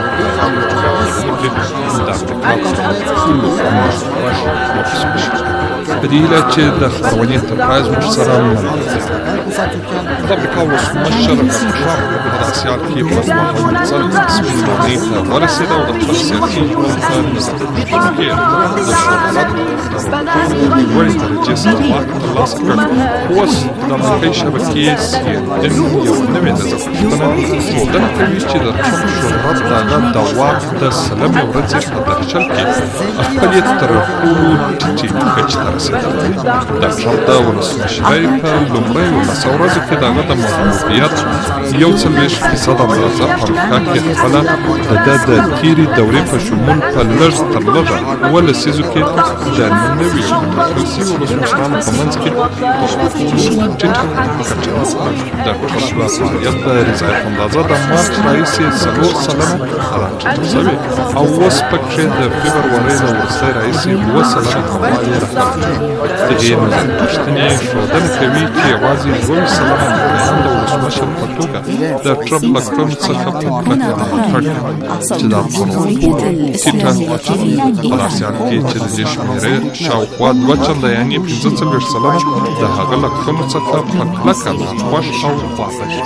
په دې هیله چې د خپرونې تر پایه زموږ سره ملګري. د امریکا ولسمشر ډونالډ ټرمپ په دغه سیال کې په مهمه ځل سپین ږیري ته ورسېد او د خپل سیاسي ژوند په نظامونو کې د شهرت لوړې درجې سره واک ترلاسه کړ. اوس د امریکایي شبکې CNN یو نوې ښودنه کوي چې د ټرمپ شهرت د هغه د واک د سلمې ورځې په درشل کې خپل یې تر ټولو ټیټې کچې ته رسېدلی. د ټرمپ د ولسمشرۍ په لومړیو 10 ورځو کې د هغه د محبوبیت 41% اندازه په امریکا کې خپله د تېرې دورې په شمول په لږ تر لږه 2 لسیزو کې د نویو ټاکل شویو ولسمشرانو په منځ کې تر ټولو ټیټه کچه د ټرمپ له فعالیت د رضایت اندازه د مارچ راهیسې 4% راټیټه شوې او اوس پکې د فبرورۍ له وروستۍ راهیسې 2% کموالی راغلی. دغې نظرپوښتنې ښودنه کوي چې یوازې 2% مریان د ولسمشر په توګه د ټرمپ له کړنو څخه په کلکه ملاتړ کوي چې د افغانانو ټیټه واچوي. په داسې حال کې چې د دې شمېرې شاوخوا 2 چنده یعنې 45% د هغه له کړنو څخه په کلکه ناخوښ او خواته دي.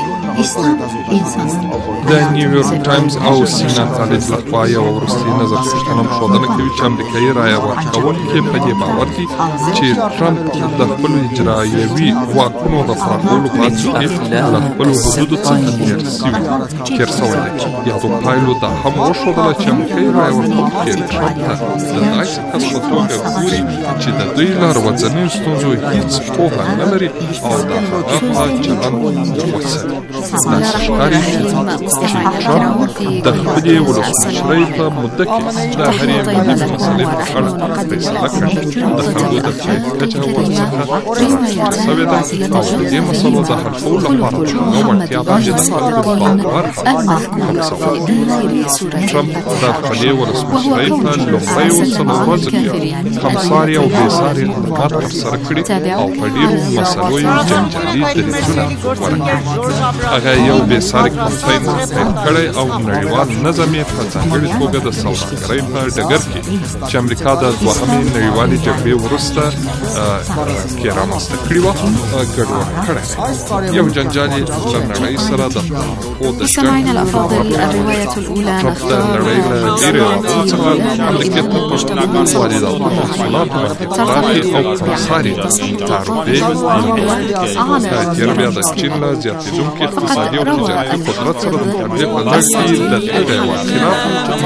د نیویورک ټایمز او سینا کالج لخوا یوه وروستۍ نظرپوښتنه ښودنه کوي چې امریکایي رایه ورکوونکي په دې باور دي چې ټرمپ د خپلو اجرایوي واکونو د پراخولو په هڅو کې له خپلو حدودو څخه تېر سوی دی. یادو پایلو دا هم وښودله چې امریکایي رایه ورکوونکي ټرمپ ته د داسې کس په توګه ګوري چې د دوی له ورځنیو ستونزو هېڅ پوهه نه لري او د هغه چلند وڅاري. داسې ښکاري چې ټرمپ د خپلې ولسمشرۍ په موده کې د هرې مهمې مسلې په اړه فیصله کړې. د خلکو د پایښت کچه ورڅخه راټیټه سوې ده او د دې مسلو د حل کولو لپاره د هغه وړتیا باندې د خلکو باور هم سوی دی. ټرمپ د خپلې ولسمشرۍ په لومړیو 4 ورځو کې خمساري او بېساري اقدامات ترسره کړي او په ډېرو مسلو یې جنجالي دریځونه غوره کړي. هغه یو بېساري کمپاین پیل کړی او نړیوال نظم یې په ځانګړې توګه د سوداګرۍ په ډګر کې چې امریکا د دوهمې نړیوالې جګړې وروسته کې رامنځته کړې وه ګډوډ کړی دی. یو جنجال یې له نړۍ سره د خو د مستمعينا الأفاضل الرواية الأولى ټرمپ د نړۍ له ډېرې هېوادونو څخه امریکا ته په وارداتو محصولاتو باندې پراخې او خنثارې تعرفې تېره بیا د چین له زیاتېدونکي اقتصادي او تجارتي قدرت سره د مقابلې په لړ کې د دغه هېواد خلاف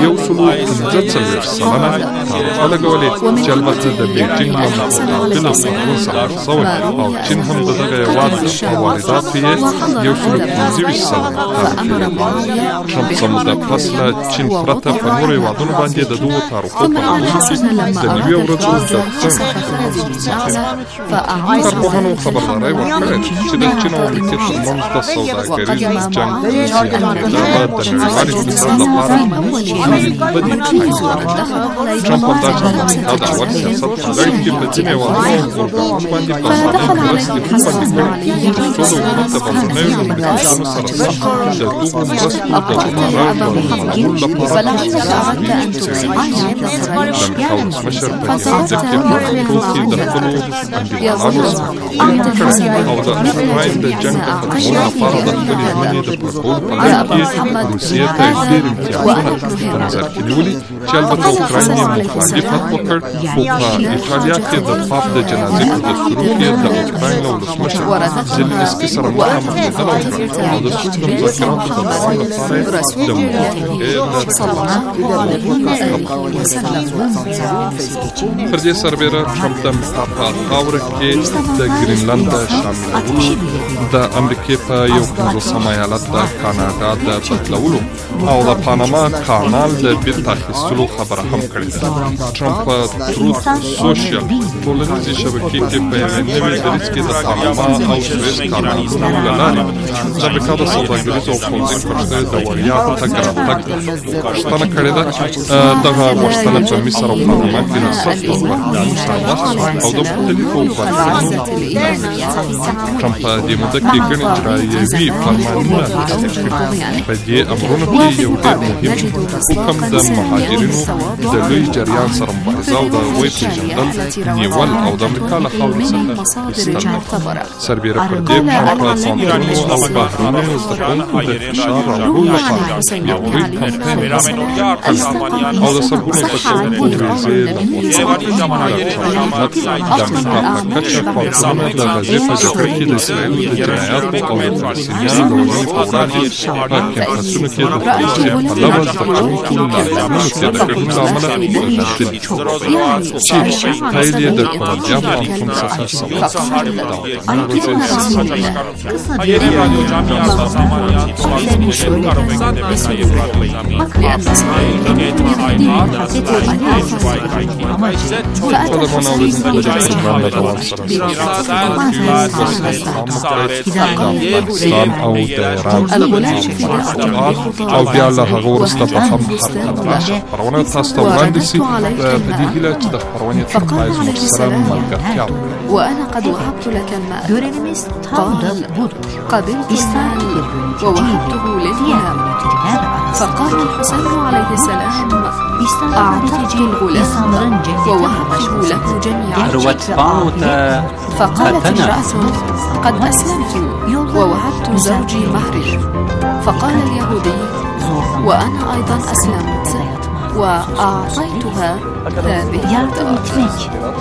145% تعرفه لګولې چې البته د بیجینګ له متقابلو قانون سره مخ شوی او چین هم د دغه هېواد په وارداتو یې 125% تعرفې لګولې. ټرمپ څه موده پس له چین پرته په نورو هېوادونو باندې د دغو تعرفو په لګولو کې د نوي ورځو د کارپوهانو خبرداری ورکړې چې د چین او امریکې ترمنځ د سوداګریز جنګ زیاتېدا به د نړیوال اقتصاد لپاره بدې پایلې ټرمپ همدا چې امریکا د اول سیاست په لړ کې په ځینې هېوادونو او اورګانونو باندې پرمانه مرستې هم پاتې کړي تر څو د وروسته بهرنیو ملګرتیانو سره سم د دغو مرستو د دوباره رامنځته لپاره د امریکا ولسمشر په دې ځل کې په ټول کې د خپلو انډیوالانو سره او د اوکراین د جنګ د ختمولو لپاره د خپلې ژمنې د پوره کولو په لړ کې روسیې ته ډېر امتیازونه په نظر کې نیولي چې البته اوکراین یې مخالفت وکړ خو په ایټالیا کې د پاپ د جنازې په دستورو کې د اوکراین له ولسمشر زیلنسکي سره مخامخ لیدنه وکړه او د سوچ د مذاکراتو د دوام لپاره د موافقې پر دې سربېره ټرمپ د امریکا په خاوره کې د ګرینلند د شاملولو د امریکې په 15 ایالت د کاناډا د بدلولو او د پاناما کانال د بیرته اخیستلو خبره هم کړې ده. ټرمپ په تروت سوشل ټولنیزې شبکې کې په یوې نوې دریځ کې د پاناما او سویس کانالونو له لارې د امریکا د سوداګریزو او پوځي کښتیو د وړیا تګ راتګ غوښتنه کړې ده. دغه غوښتنه په مصر او پاناما کې له سختو غبرګونونو سره مخ شوه او د مختلفو غبرګونونو ټرمپ په دې موده کې ګڼ اجرایوي فرمانونه لاسلیک کړي. په دې امرونو کې یو ډېر مهم حکم د مهاجرینو د لوی جریان سره مبارزه او د هغوی پېژندل، نیول او د امریکا له خاورې څخه ایستل دي. سربېره پر دې ټرمپ په پوهنتونونو او بهرنیو زده کوونکو د فشار راوړلو لپاره یو لوی کمپاین او د سلګونو زده کوونکو ویزې لغوه کړې. د امریکا په کچه پوهنتونونه د غزې په جګړه کې د اسرائیلو د جنایاتو او د فلسطینیانو د وژنې په وړاندې په کمپسونو کې د فلسطین پلوه زده کوونکو ناورینونو کې د ګډون له امله غوښتلي چې پیل یې د کولمبیا پوهنتون څخه سوی. قدرمن اوریدونکو د دښمن له ګوال سره افغانستان او د ایران او بیا له هغه وروسته به هم خپرونه تاسو ته وړاندې سي په دې هیله چې د خپرونې ترمنځ موږ سره ملګرتیا وأنا قد وهبت لك المال. قال قبلت المال ووهبته للغلام. فقال الحسين عليه السلام أعتقت الغلام ووهبته له جميعا. فقالت امرأة قد أسلمت ووهبت زوجي مهري. فقال اليهودي وأنا أيضا أسلمت وأعطيتها هذه الدار.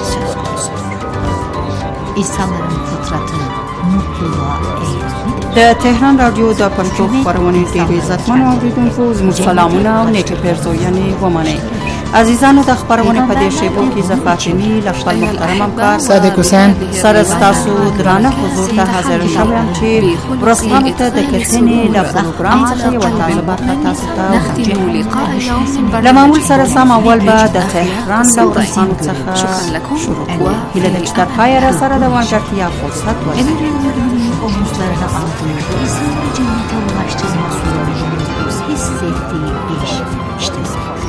د تهران رادیو د پښتو خپرونې ډېر عزتمن اوریدونکو زموږ سلامونه او نیکه پیرزویانې ومنئ. عزیزانو د خپرونې په دې شیبو کې زه فاطمې له خپل محترم همکار صادق حسین سره ستاسو درانه حضور ته حاضر شوم چې ورځپاڼو ته د کتنې له پروګرام څخه یوه تازه برخه تاسو ته وړاندې له معمول سره سم اول به د تهران له ورځپاڼو څخه شروع کړو. هیله ده چې تر پایه راسره د وانګړتیا فرصت ولرئ. Omuzlarına aldığında cennete ulaştırma sorumluluğumuz hissettiği iş işte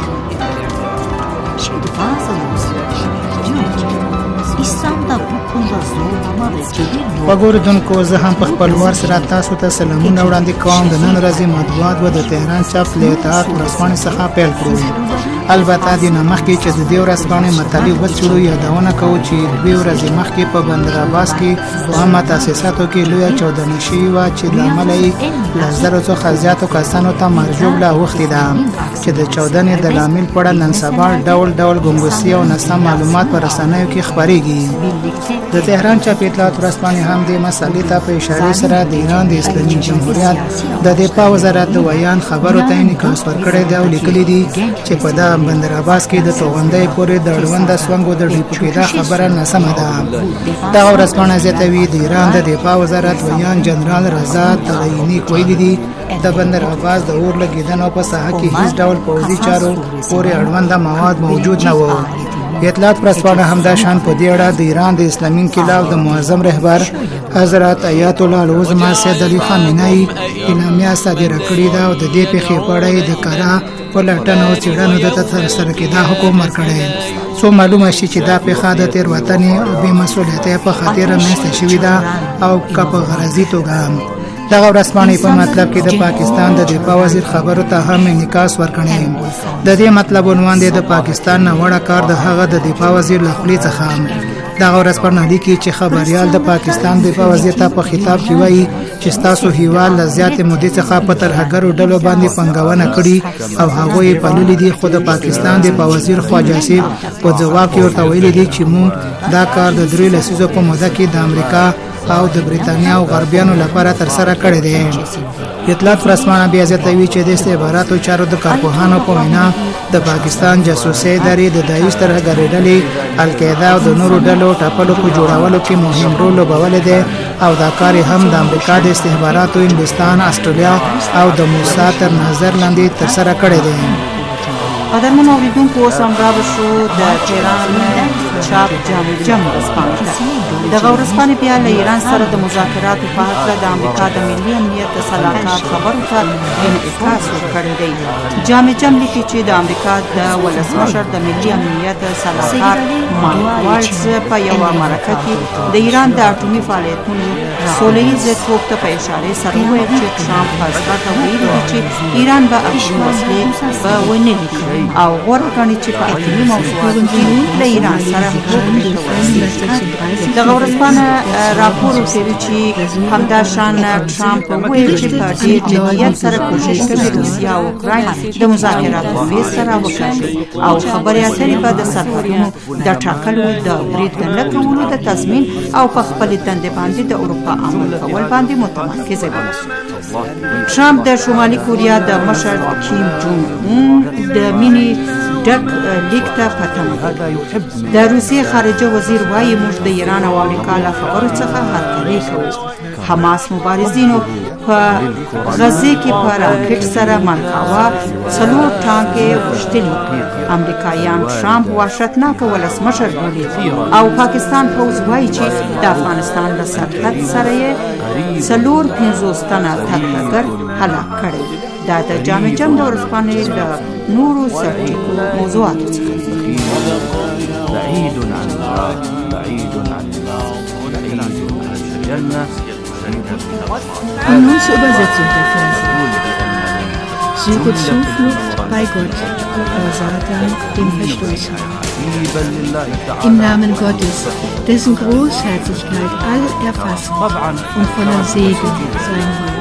şimdi bazılarımız diyor ki İslam'da bu konuda zorlama ve cebir وګوریدونکو زه هم په خپل ور سره تاسو ته سلامونه وړاندې کوم. د نن ورځې مطبوعات و د تهران چاپ له اطاعت ورځپاڼې څخه پیل کړو. البته د نه مخکې چې د دې ورځپاڼې مطالب وڅېړو یادونه کوو چې 2 ورځې مخکې په بندر عباس کې په عامه تاسیساتو کې لویه چاودنه شوې وه چې له امله یې له 1000 څخه زیاتو کسانو ته مرګ ژوبله اوښتې ده چې د چاودنې د لامل په اړه نن سبا ډول ډول ګنګوسې او ناسم معلومات په رسنیو کې خپرېږي. د تهران چاپ اطلاعات ورځپاڼې هم دې مسلې ته په اشارې سره د ایران د اسلامي جمهوریت د دفاع وزارت د ویان خبرو ته انعکاس ورکړی دی او لیکلي دي چې په دا بندر عباس کې د توغندۍ پورې د اړونده سونګو د ډیپو کېدا خبره ناسمه ده. دغه ورځپاڼه زیاتوي د ایران د دفاع وزارت ویان جنرال رضا طلاییني ویلي دي د بندر عباس د اور لګېدنو په ساحه کې هیڅ ډول پوځي چارو پورې اړونده مواد موجود نه و. اطلاعات ورځپاڼه همدا شان په دې اړه د ایران د اسلامي انقلاب د معظم رهبر حضرت آیت الله العظمى سید علي خامنه‌ای اعلامیه صادره کړې ده او د دې پیښې په اړه د کره پلټنو او څېړنو د ترسره کېدا حکم ورکړی. څو معلومه شي چې دا پیښه د تېروتنې او بې مسؤلیتۍ په خاطر رامنځته شوې ده او که په غرضي توګه. دغه ورځپاڼې په مطلب کې د پاکستان د دفاع وزیر خبرو ته هم انعکاس ورکړی. د دې مطلب عنوان دی د پاکستان ناوړه کار د هغه د دفاع وزیر له خولې څخه. دغه ورځپاڼه لیکي چې خبریال د پاکستان دفاع وزیر ته په خطاب کې وایي چې ستاسو هیواد له زیاتې مودې څخه په ترهګرو ډلو باندې پنګونه کړې او هغوی یې پاللي دي، خو د پاکستان دفاع وزیر خواجه اسیف په ځواب کې ورته ویلي دي چې موږ دا کار د 3 لسیزو په موده کې د امریکا او د بریتانیا او غربیانو لپاره ترسره کړی دی. اطلاعات ورځپاڼه بیا زیاتوي چې د استخباراتو چارو د کارپوهانو په وینا د پاکستان جاسوسي ادارې د داعش ترهګرۍ ډلې القاعده او د نورو ډلو ټاپلو په جوړولو کې مهم رول لوبولی دی او دا کار هم د امریکا د استخباراتو انګلستان، استرالیا او د موساد تر نظر لاندې ترسره کړی دی. قدرمن اوریدونکو اوس هم رابشو د تهران چاپ جام ورځپاڼې ته. دغه ورځپاڼې بیا له ایران سره د مذاکراتو په هکله د امریکا د ملي امنیت د سلاکار خبرو ته انعکاس ورکړی دی. جام لیکي چې د امریکا د ولسمشر د ملي امنیت د سلاکار مایک والز په یوه مرکه کې د ایران د اټومي فعالیتونو سوله ییز توب ته په اشارې سره وویل چې ټرمپ پاسپورت ته ویلي دي چې ایران به اټومي وسلې به ونه لري او غوره ګڼي چې په اټومي موضوعاتو کې له ایران سره همکاري وکړي. دغه ورځپاڼه راپور ورکوي چې همداشان ټرمپ وویل چې په ډېر جدیت سره کوشش کوي روسیه او اوکراین د مذاکراتو په سره وکړي او خبرې اترې به د سرحدونو د ټاکلو د برید نه کولو د تضمین او په خپل دندې باندې د اروپا عمل کول باندې متمرکز دی. ټرمپ د شمالي کوریا د مشر کیم جونګ اون د مینی ډک لیک ته پتمه د روسیې خارجه وزیر وایي موږ د ایران او امریکا له خبرو څخه هرکلی کوو. حماس مبارزینو په غزې کې په راکټ سره منکاوه 4 ټانکې وشتلي. امریکایان ټرامپ وحشتناک ولسمشر بولي او پاکستان پوځ وایي چې د افغانستان له سرحد سره یې 450 تنه ترهګر هلاک کړي. دا د جامع جم د ورځپاڼې له نورو سرټیکو موضوعاتو څخه دي. بعيد عن الله بعيد عن الله بعيد عن الجنة. Und so Übersetzung der Verse. Suche Zuflucht bei Gott vor Satan, dem Verstoßer. Im Namen Gottes, dessen Großherzigkeit all erfassen und voller Segen sein wird.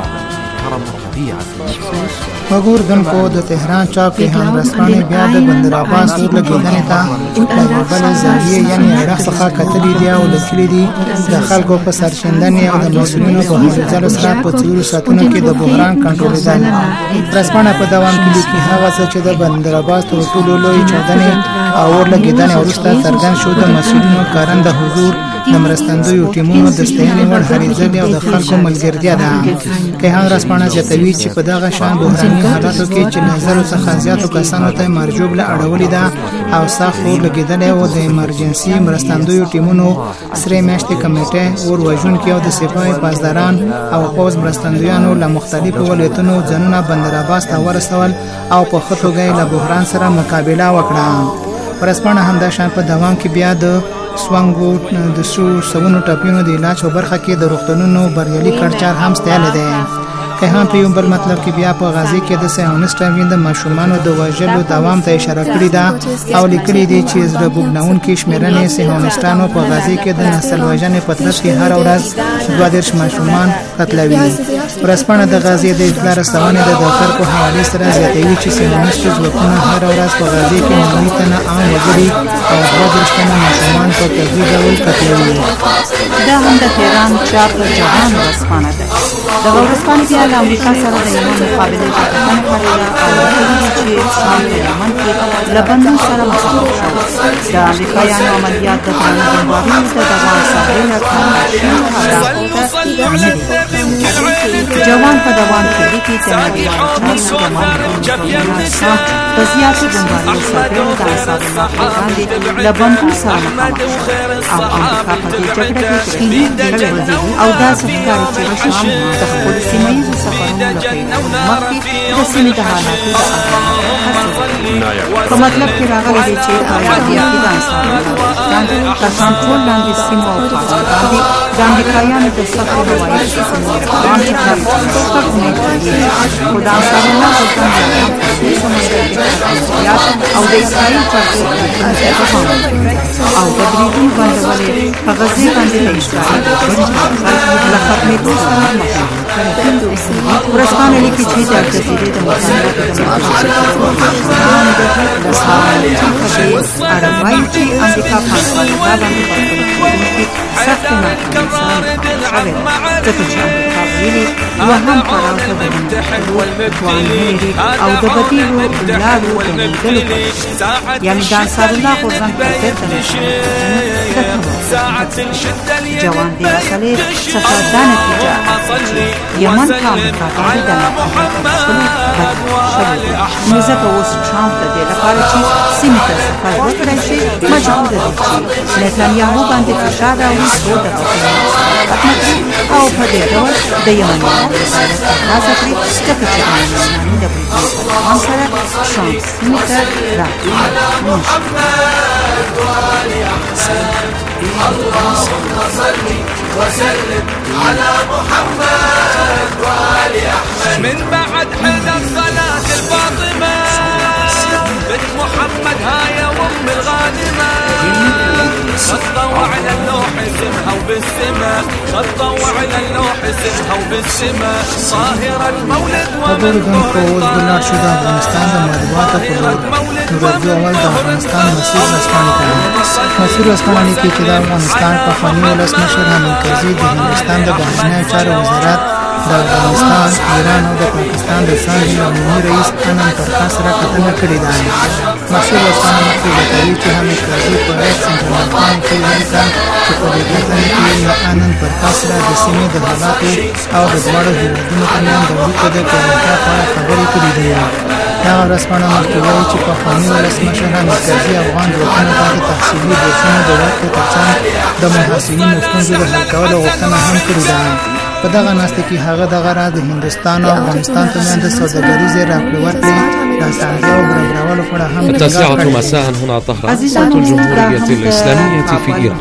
وګوردونکو د تهران چاپ کې هم رسمانه بیا د بندر عباس اور لګیدنې ته د بل زاویه یعنی اړه څخه کتلې دی او لیکلي دي د خلکو په سرشندنې او د مسؤلینو په هڅو سره په څلورو ساتونو کې د بحران کنټرول دی. رسمانه په دوام کې لیکي هغه چې د بندر عباس تر ټولو لوی چاودنې او اور لګیدنې وروسته څرګند شو د مسؤلینو کارنده حضور د مرستندویو ټیمونو د ستاینې وړ هرې او د خلکو ملګرتیا ده. که هم رسمانه زیاتوي چې په دغه شان بحراني حالاتو کې چې نظر څخه زیاتو کسانو ته مرجوب له اړولې ده او سخت اور لګیدنې او د ایمرجنسي مرستندویو ټیمونو سره میاشتې کمیټه اور وژونکي او د سپاه پاسداران او پوز مرستندویانو له مختلفو ولایتونو ځانونه بندر عباس ته ورسول او په ښه توګه له بحران سره مقابله وکړه. ورسپانه همدا شان په دوام کې بیا د سوانګو د سونو ټاپینو د علاج په برخه کې د روغتونونو بریالي کړچار هم ستایل دی. که هم په یو بل مطلب کې بیا په غازی کې د سیونست ټاوین د ماشومانو د وژلو دوام ته اشاره کړې ده او لیکلي دي چې د بوګناون کې شمیرنې سیونستانو په غازی کې د نسل وژنې په ترڅ کې هر ورځ 22 ماشومان قتلوي. ورسپانه د غازی د اطلاع رسونې د دفتر په حواله سره زیاتوي چې سیونست ځواکونه هر ورځ په غازی کې نوي تنه عام وګړي او 22 تنه ماشومان په تدریجي ډول قتلوي. دا هم د تهران چاپ جهان ورسپانه ده. د ورسپانه بیا د امریکا سره د یمن مقابله ته کتنه کړې ده او وایي چې اسلام د یمن کې له بندون سره مخامخ شو. د امریکایانو عملیات د درانه بمبارونو د دوام ساحل جوان په دوام کې لیکي چې په زیاتې بمبارونو سره د انصار الله باندې له بندون سره مخامخ شو او امریکا په دې جګړه کې تکلیف او دا څرګندوي چې شام د خپل سیمایي سفرونو لپاره مخکې د سیمې د حالاتو په مطلب کې راغلي دي چې آیاتي د انصار الله تر کنټرول لاندې سیمه او باندې د امریکایانو د سفر هوایي سیستم باندې خپلونه کوي او د انصار الله او د اسرائیل په او د بریدون بندولې په غزې باندې د اسرائیل له ختمېدو سره مخ ورسپانه لیکي چې د جزیرې د مقاماتو د عربای چې امریکا پانسوالي دا باندې پرکړي سخت ناکامي سره شوې ځکه چې امریکا ویلي وهم پړاو ته د او د بدیلو لارو د موندلو یعنی د انصار الله غورځنګ په بیرته جوان دی اصلي څخه دا نتیجه یمن په امریکا باندې د نو ځکه اوس ټرامپ د دې لپاره چې سیمې ته سفر وکړي شي مجبور دی چې نتانیاهو باندې فشار راوړي څو د او په دې ډول د یمن ترلاسه کړي ځکه چې امریکایان د بریټانیا سره ټرامپ سیمې ته راغلي. اللهم صل وسلم على محمد وآل أحمد. من بعد حدث صلاة الفاطمة بنت محمد هاي أم الغانمة خطوا على اللوح اسمها وبالسماء خطوا على اللوح اسمها وبالسماء طاهر المولد ومن طهر الطاهر افغانستان د مطبوعاتو په ورځو اول د افغانستان مسیر رسمانی کې چې د افغانستان په فني ولسمشر حامد کرزي د هندوستان د بهرنیو چارو وزارت د افغانستان، ایران او د پاکستان د څانګې عمومي رئیس انن پرکا سره کتنه کړې ده. مسعود ورځپاڼه مخکې لیکلي چې حامد کرزي په ایکس انټرنیټ باندې کې ولیکل چې په دې کتنې کې له انن پرکا سره د سیمې د حالاتو او د دواړو هېوادونو ترمنځ د اړیکو د پیاوړتیا په اړه خبرې کړې دي. دغه ورځپاڼه مخکې وایي چې پخواني ولسمشر حامد کرزي افغان ځواکونو ته د تحصیلي بورسونو د ورکړې ترڅنګ د محصلینو ستونزو د حل کولو غوښتنه هم کړې ده. په دغه ناسته کې هغه دغه راز د هندوستان او افغانستان ترمنځ د سوداګریزې راکړې ورکړې د اسانتیا او برابرولو په اړه هم التاسعة مساء هنا طهران صوت الجمهورية الإسلامية في إيران.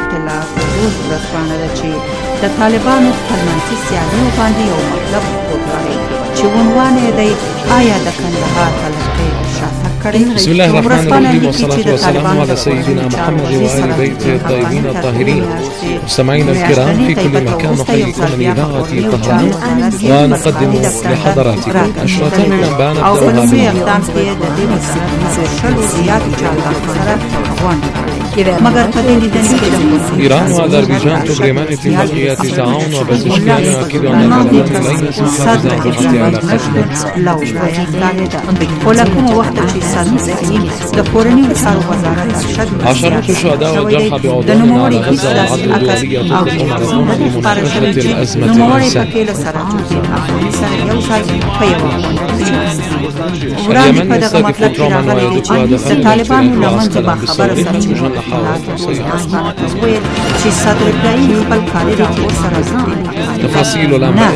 د طالبانو خپلمنځي سیالیو باندې یو مطلب وکړي چې عنوان یې دی آیا د کندهار حلقې شاته کړي. بسم الله الرحمن الرحيم والصلاة والسلام على سيدنا محمد وآل بيته الطيبين الطاهرين. مستمعينا الكرام في كل مكان نحييكم من إذاعة طهران ونقدم لحضراتكم نشرة من أنباء نبدأها إيران وأذربيجان تبرمان اتفاقيات تعاون وبزشكيان يؤكد أن البلدان لن يسمح بإضافة عشرات الشهداء والجرحى بعدوان على غزة والعدل الدولية تطلق ماراثون لمناقشة الأزمة الإنسانية. اليمن يستهدف دراما ويدك هدفا للإقتلاع عسكرا بالصواريخ المجنحة والقصيرة. تفاصيل الأمر